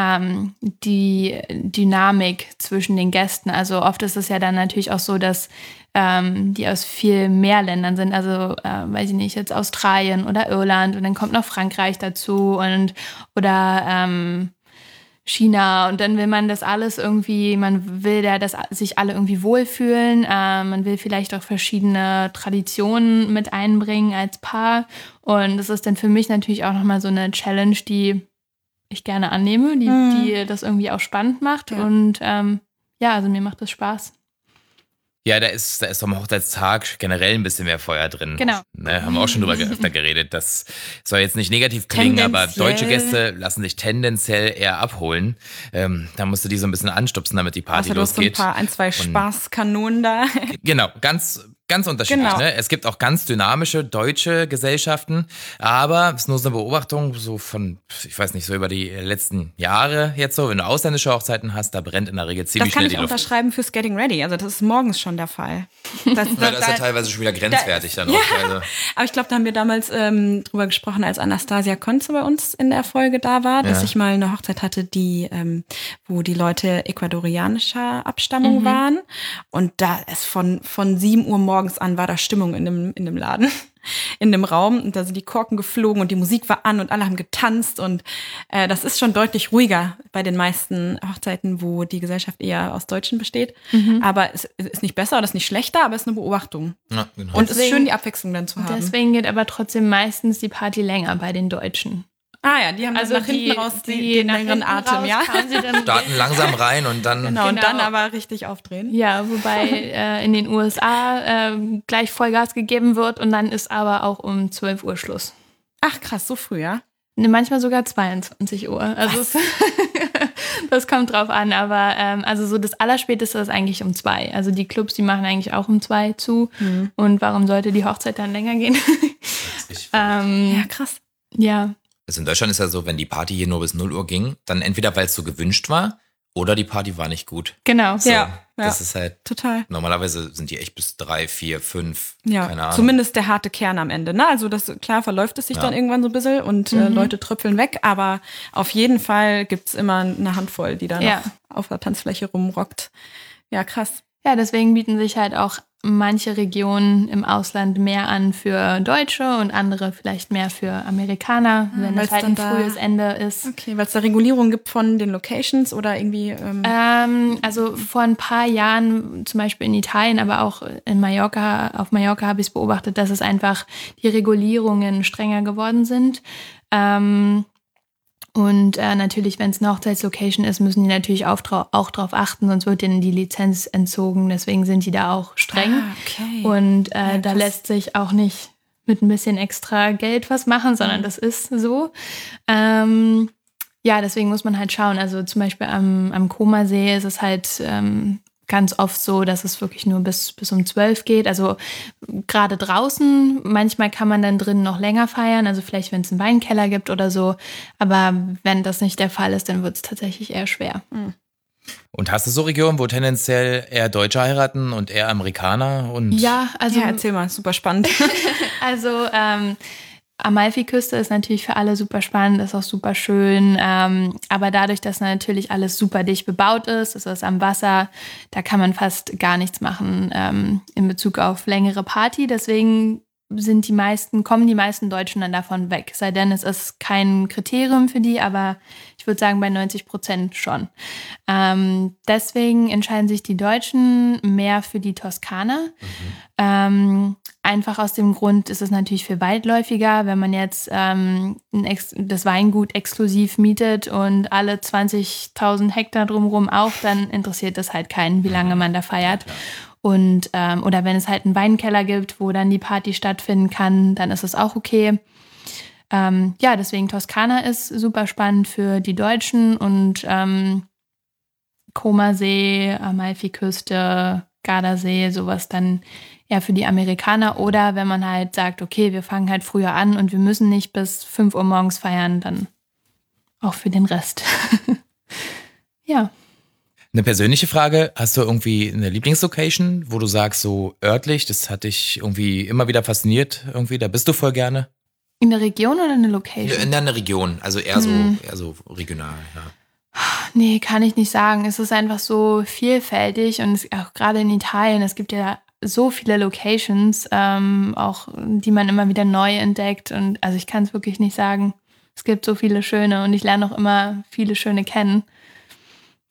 die Dynamik zwischen den Gästen. Also oft ist es ja dann natürlich auch so, dass die aus viel mehr Ländern sind. Also, weiß ich nicht, jetzt Australien oder Irland und dann kommt noch Frankreich dazu oder China und dann will man das alles irgendwie, man will da, dass sich alle irgendwie wohlfühlen, man will vielleicht auch verschiedene Traditionen mit einbringen als Paar und das ist dann für mich natürlich auch nochmal so eine Challenge, die ich gerne annehme, die das irgendwie auch spannend macht und also mir macht das Spaß. Ja, da ist am Hochzeitstag generell ein bisschen mehr Feuer drin. Genau. Ne, haben wir auch schon drüber öfter geredet. Das soll jetzt nicht negativ klingen, aber deutsche Gäste lassen sich tendenziell eher abholen. Da musst du die so ein bisschen anstupsen, damit die Party losgeht. So ein paar Spaßkanonen da. Genau, ganz unterschiedlich. Genau. Ne? Es gibt auch ganz dynamische deutsche Gesellschaften, aber es ist nur so eine Beobachtung so von, ich weiß nicht, so über die letzten Jahre jetzt so, wenn du ausländische Hochzeiten hast, da brennt in der Regel ziemlich schnell die Luft. Das kann ich unterschreiben fürs Getting Ready, also das ist morgens schon der Fall. Das ist ja teilweise schon wieder grenzwertig dann auch. Also. Aber ich glaube, da haben wir damals drüber gesprochen, als Anastasia Konze bei uns in der Folge da war, dass ich mal eine Hochzeit hatte, wo die Leute ecuadorianischer Abstammung waren und da ist von 7 Uhr morgens an war da Stimmung in dem Laden, in dem Raum und da sind die Korken geflogen und die Musik war an und alle haben getanzt und das ist schon deutlich ruhiger bei den meisten Hochzeiten, wo die Gesellschaft eher aus Deutschen besteht. Aber es ist nicht besser oder es ist nicht schlechter, aber es ist eine Beobachtung. Ja, genau. Und es ist schön, die Abwechslung dann zu haben. Deswegen geht aber trotzdem meistens die Party länger bei den Deutschen. Ah ja, die haben also nach hinten raus den längeren Atem, ja. Starten langsam rein und dann... Genau, und dann aber richtig aufdrehen. Ja, wobei in den USA gleich Vollgas gegeben wird und dann ist aber auch um 12 Uhr Schluss. Ach krass, so früh, ja? Manchmal sogar 22 Uhr. Also das kommt drauf an, aber also so das Allerspäteste ist eigentlich um 2. Also die Clubs, die machen eigentlich auch um 2 zu. Und warum sollte die Hochzeit dann länger gehen? Ja, krass. Ja. Also in Deutschland ist ja so, wenn die Party hier nur bis 0 Uhr ging, dann entweder weil es so gewünscht war oder die Party war nicht gut. Genau. So, ja. Das ist halt total. Normalerweise sind die echt bis 3, 4, 5, ja, keine Ahnung. Zumindest der harte Kern am Ende. Ne? Also klar verläuft es sich dann irgendwann so ein bisschen und Leute tröpfeln weg, aber auf jeden Fall gibt's immer eine Handvoll, die da noch auf der Tanzfläche rumrockt. Ja, krass. Ja, deswegen bieten sich halt auch manche Regionen im Ausland mehr an für Deutsche und andere vielleicht mehr für Amerikaner, wenn es halt ein frühes Ende ist. Okay, weil es da Regulierung gibt von den Locations oder irgendwie? Also vor ein paar Jahren, zum Beispiel in Italien, aber auch in Mallorca, auf Mallorca habe ich es beobachtet, dass es einfach die Regulierungen strenger geworden sind. Und natürlich, wenn es eine Hochzeitslocation ist, müssen die natürlich auch drauf achten, sonst wird denen die Lizenz entzogen. Deswegen sind die da auch streng. Okay. Und da lässt sich auch nicht mit ein bisschen extra Geld was machen, sondern das ist so. Deswegen muss man halt schauen. Also zum Beispiel am Comer-See ist es halt ganz oft so, dass es wirklich nur bis um 12 geht. Also gerade draußen, manchmal kann man dann drinnen noch länger feiern, also vielleicht, wenn es einen Weinkeller gibt oder so. Aber wenn das nicht der Fall ist, dann wird es tatsächlich eher schwer. Und hast du so Regionen, wo tendenziell eher Deutsche heiraten und eher Amerikaner? Ja, erzähl mal, super spannend. Also Amalfiküste ist natürlich für alle super spannend, ist auch super schön, aber dadurch, dass natürlich alles super dicht bebaut ist, es ist am Wasser, da kann man fast gar nichts machen in Bezug auf längere Party, deswegen kommen die meisten Deutschen dann davon weg, sei denn es ist kein Kriterium für die, aber ich würde sagen bei 90% schon. Deswegen entscheiden sich die Deutschen mehr für die Toskana. Einfach aus dem Grund ist es natürlich viel weitläufiger, wenn man jetzt das Weingut exklusiv mietet und alle 20.000 Hektar drumherum auch, dann interessiert das halt keinen, wie lange man da feiert. Und oder wenn es halt einen Weinkeller gibt, wo dann die Party stattfinden kann, dann ist es auch okay. Deswegen Toskana ist super spannend für die Deutschen und Comer-See, Amalfiküste, Gardasee, sowas dann eher für die Amerikaner. Oder wenn man halt sagt, okay, wir fangen halt früher an und wir müssen nicht bis 5 Uhr morgens feiern, dann auch für den Rest. Ja. Eine persönliche Frage, hast du irgendwie eine Lieblingslocation, wo du sagst, so örtlich, das hat dich irgendwie immer wieder fasziniert, irgendwie, da bist du voll gerne? In der Region oder eine Location? In einer Region, also eher so regional, ja. Nee, kann ich nicht sagen. Es ist einfach so vielfältig und auch gerade in Italien, es gibt ja so viele Locations, auch die man immer wieder neu entdeckt und also ich kann es wirklich nicht sagen. Es gibt so viele schöne und ich lerne auch immer viele schöne kennen.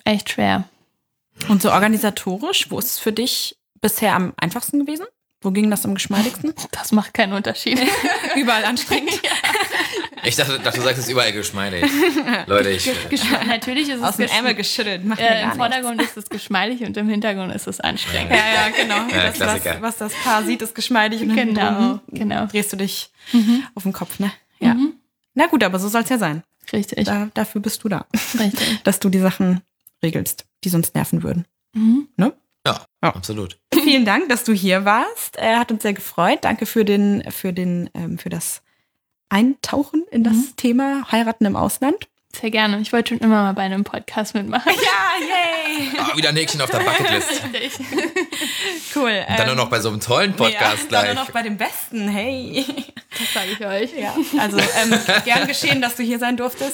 echt schwer. Und so organisatorisch, wo ist es für dich bisher am einfachsten gewesen? Wo ging das am geschmeidigsten? Das macht keinen Unterschied. Überall anstrengend. Ja. Ich dachte, du sagst es überall geschmeidig. Leute, natürlich ist es aus dem Ärmel geschüttelt. Im Vordergrund ist es geschmeidig und im Hintergrund ist es anstrengend. Ja, genau. Ja, das, was das Paar sieht, ist geschmeidig und genau. Drehst du dich auf den Kopf, ne? Ja. Na gut, aber so soll es ja sein. Richtig. Dafür bist du da. Richtig. Dass du die Sachen regelst, die sonst nerven würden. Ne? Ja, absolut. Vielen Dank, dass du hier warst. Hat uns sehr gefreut. Danke für das Eintauchen in das Thema Heiraten im Ausland. Sehr gerne. Ich wollte schon immer mal bei einem Podcast mitmachen. Ja, yay! Wieder ein Häkchen auf der Bucketlist. Cool. Und dann nur noch bei so einem tollen Podcast gleich. Dann nur noch bei dem Besten, hey. Das sage ich euch. Ja, also gern geschehen, dass du hier sein durftest.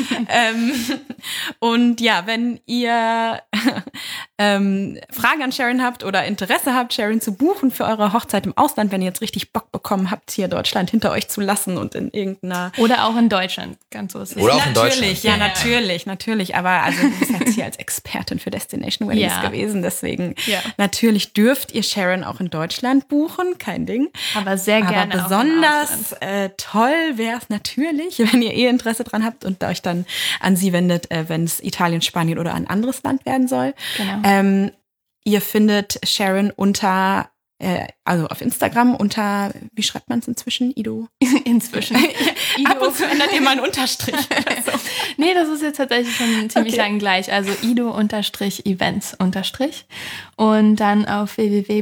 Und ja, wenn ihr Fragen an Sharon habt oder Interesse habt, Sharon zu buchen für eure Hochzeit im Ausland, wenn ihr jetzt richtig Bock bekommen habt, hier Deutschland hinter euch zu lassen und in irgendeiner... Oder auch in Deutschland, ganz so ist es. Oder auch in Deutschland. Ja, natürlich. Aber also du bist jetzt hier als Expertin für Destination Weddings gewesen, deswegen natürlich dürft ihr Sharon auch in Deutschland buchen, kein Ding. Aber sehr gerne. Aber besonders toll wäre es natürlich, wenn ihr Interesse dran habt und euch dann an sie wendet, wenn es Italien, Spanien oder ein anderes Land werden soll. Genau. Ihr findet Sharon unter, also auf Instagram unter, wie schreibt man es inzwischen? Ido? Inzwischen. Ido. Ab und zu ändert ihr mal einen Unterstrich. So. Nee, das ist jetzt tatsächlich schon ziemlich lang gleich. Also Ido-Events- und dann auf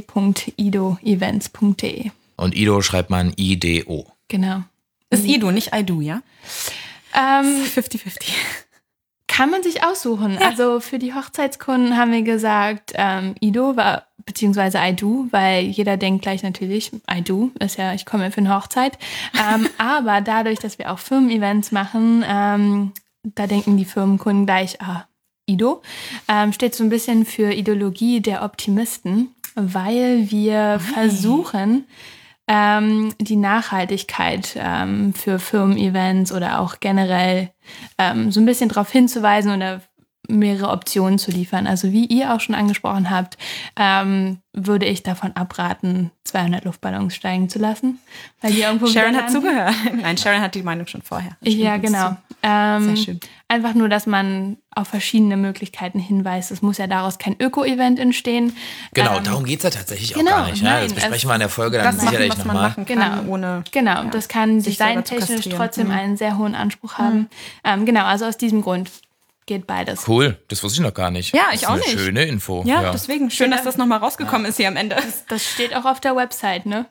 www.idoevents.de. Und Ido schreibt man IDO. Genau. Ist Ido, nicht I do, ja? 50-50. Kann man sich aussuchen. Ja. Also für die Hochzeitskunden haben wir gesagt, Ido beziehungsweise I do, weil jeder denkt gleich natürlich, I do, ist ja, ich komme für eine Hochzeit. Aber dadurch, dass wir auch Firmen-Events machen, da denken die Firmenkunden gleich, Ido, steht so ein bisschen für Ideologie der Optimisten, weil wir versuchen, die Nachhaltigkeit für Firmen-Events oder auch generell so ein bisschen darauf hinzuweisen oder mehrere Optionen zu liefern. Also wie ihr auch schon angesprochen habt, würde ich davon abraten, 200 Luftballons steigen zu lassen. Weil die irgendwo Sharon hat zugehört. Nein, Sharon hat die Meinung schon vorher. Ja, genau. Sehr schön. Einfach nur, dass man auf verschiedene Möglichkeiten hinweist. Es muss ja daraus kein Öko-Event entstehen. Genau, darum geht es ja tatsächlich auch gar nicht. Ne? Das besprechen wir in der Folge dann sicherlich nochmal. Genau, das kann designtechnisch trotzdem einen sehr hohen Anspruch haben. Genau, also aus diesem Grund geht beides. Cool, das wusste ich noch gar nicht. Ja, ich auch nicht. Das ist eine schöne Info. Ja, deswegen schön, dass das nochmal rausgekommen ist hier am Ende. Das steht auch auf der Website, ne?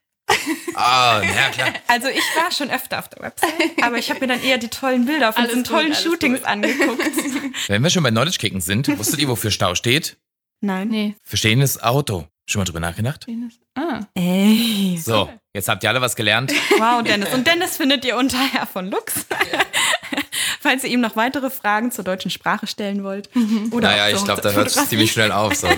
Ja, klar. Also ich war schon öfter auf der Website, aber ich habe mir dann eher die tollen Bilder von diesen tollen Shootings angeguckt. Wenn wir schon bei Knowledge Kicken sind, wusstet ihr, wofür Stau steht? Nein. Nee. Für stehendes Auto. Schon mal drüber nachgedacht? Ey. So, jetzt habt ihr alle was gelernt. Wow, Dennis. Und Dennis findet ihr unter Herr von Lux. Falls ihr ihm noch weitere Fragen zur deutschen Sprache stellen wollt. Oder ich glaube, da hört es ziemlich schnell auf. So,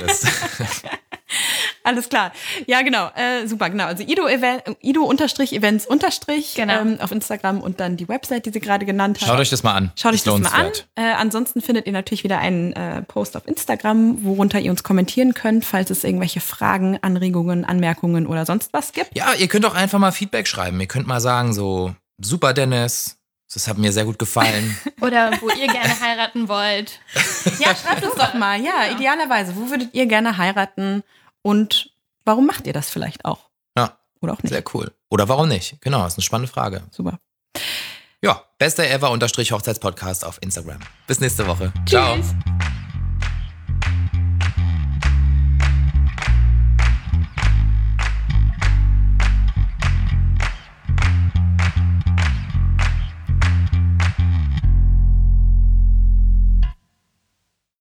Alles klar. Ja, genau. Super, genau. Also Ido-Events- genau. auf Instagram und dann die Website, die sie gerade genannt hat. Schaut euch das mal an. Ansonsten findet ihr natürlich wieder einen Post auf Instagram, worunter ihr uns kommentieren könnt, falls es irgendwelche Fragen, Anregungen, Anmerkungen oder sonst was gibt. Ja, ihr könnt auch einfach mal Feedback schreiben. Ihr könnt mal sagen so, super Dennis, das hat mir sehr gut gefallen. Oder wo ihr gerne heiraten wollt. Ja, schreibt uns doch mal. Ja, idealerweise. Wo würdet ihr gerne heiraten? Und warum macht ihr das vielleicht auch? Ja. Oder auch nicht. Sehr cool. Oder warum nicht? Genau, das ist eine spannende Frage. Super. Ja, bester ever _Hochzeitspodcast auf Instagram. Bis nächste Woche. Tschüss. Ciao.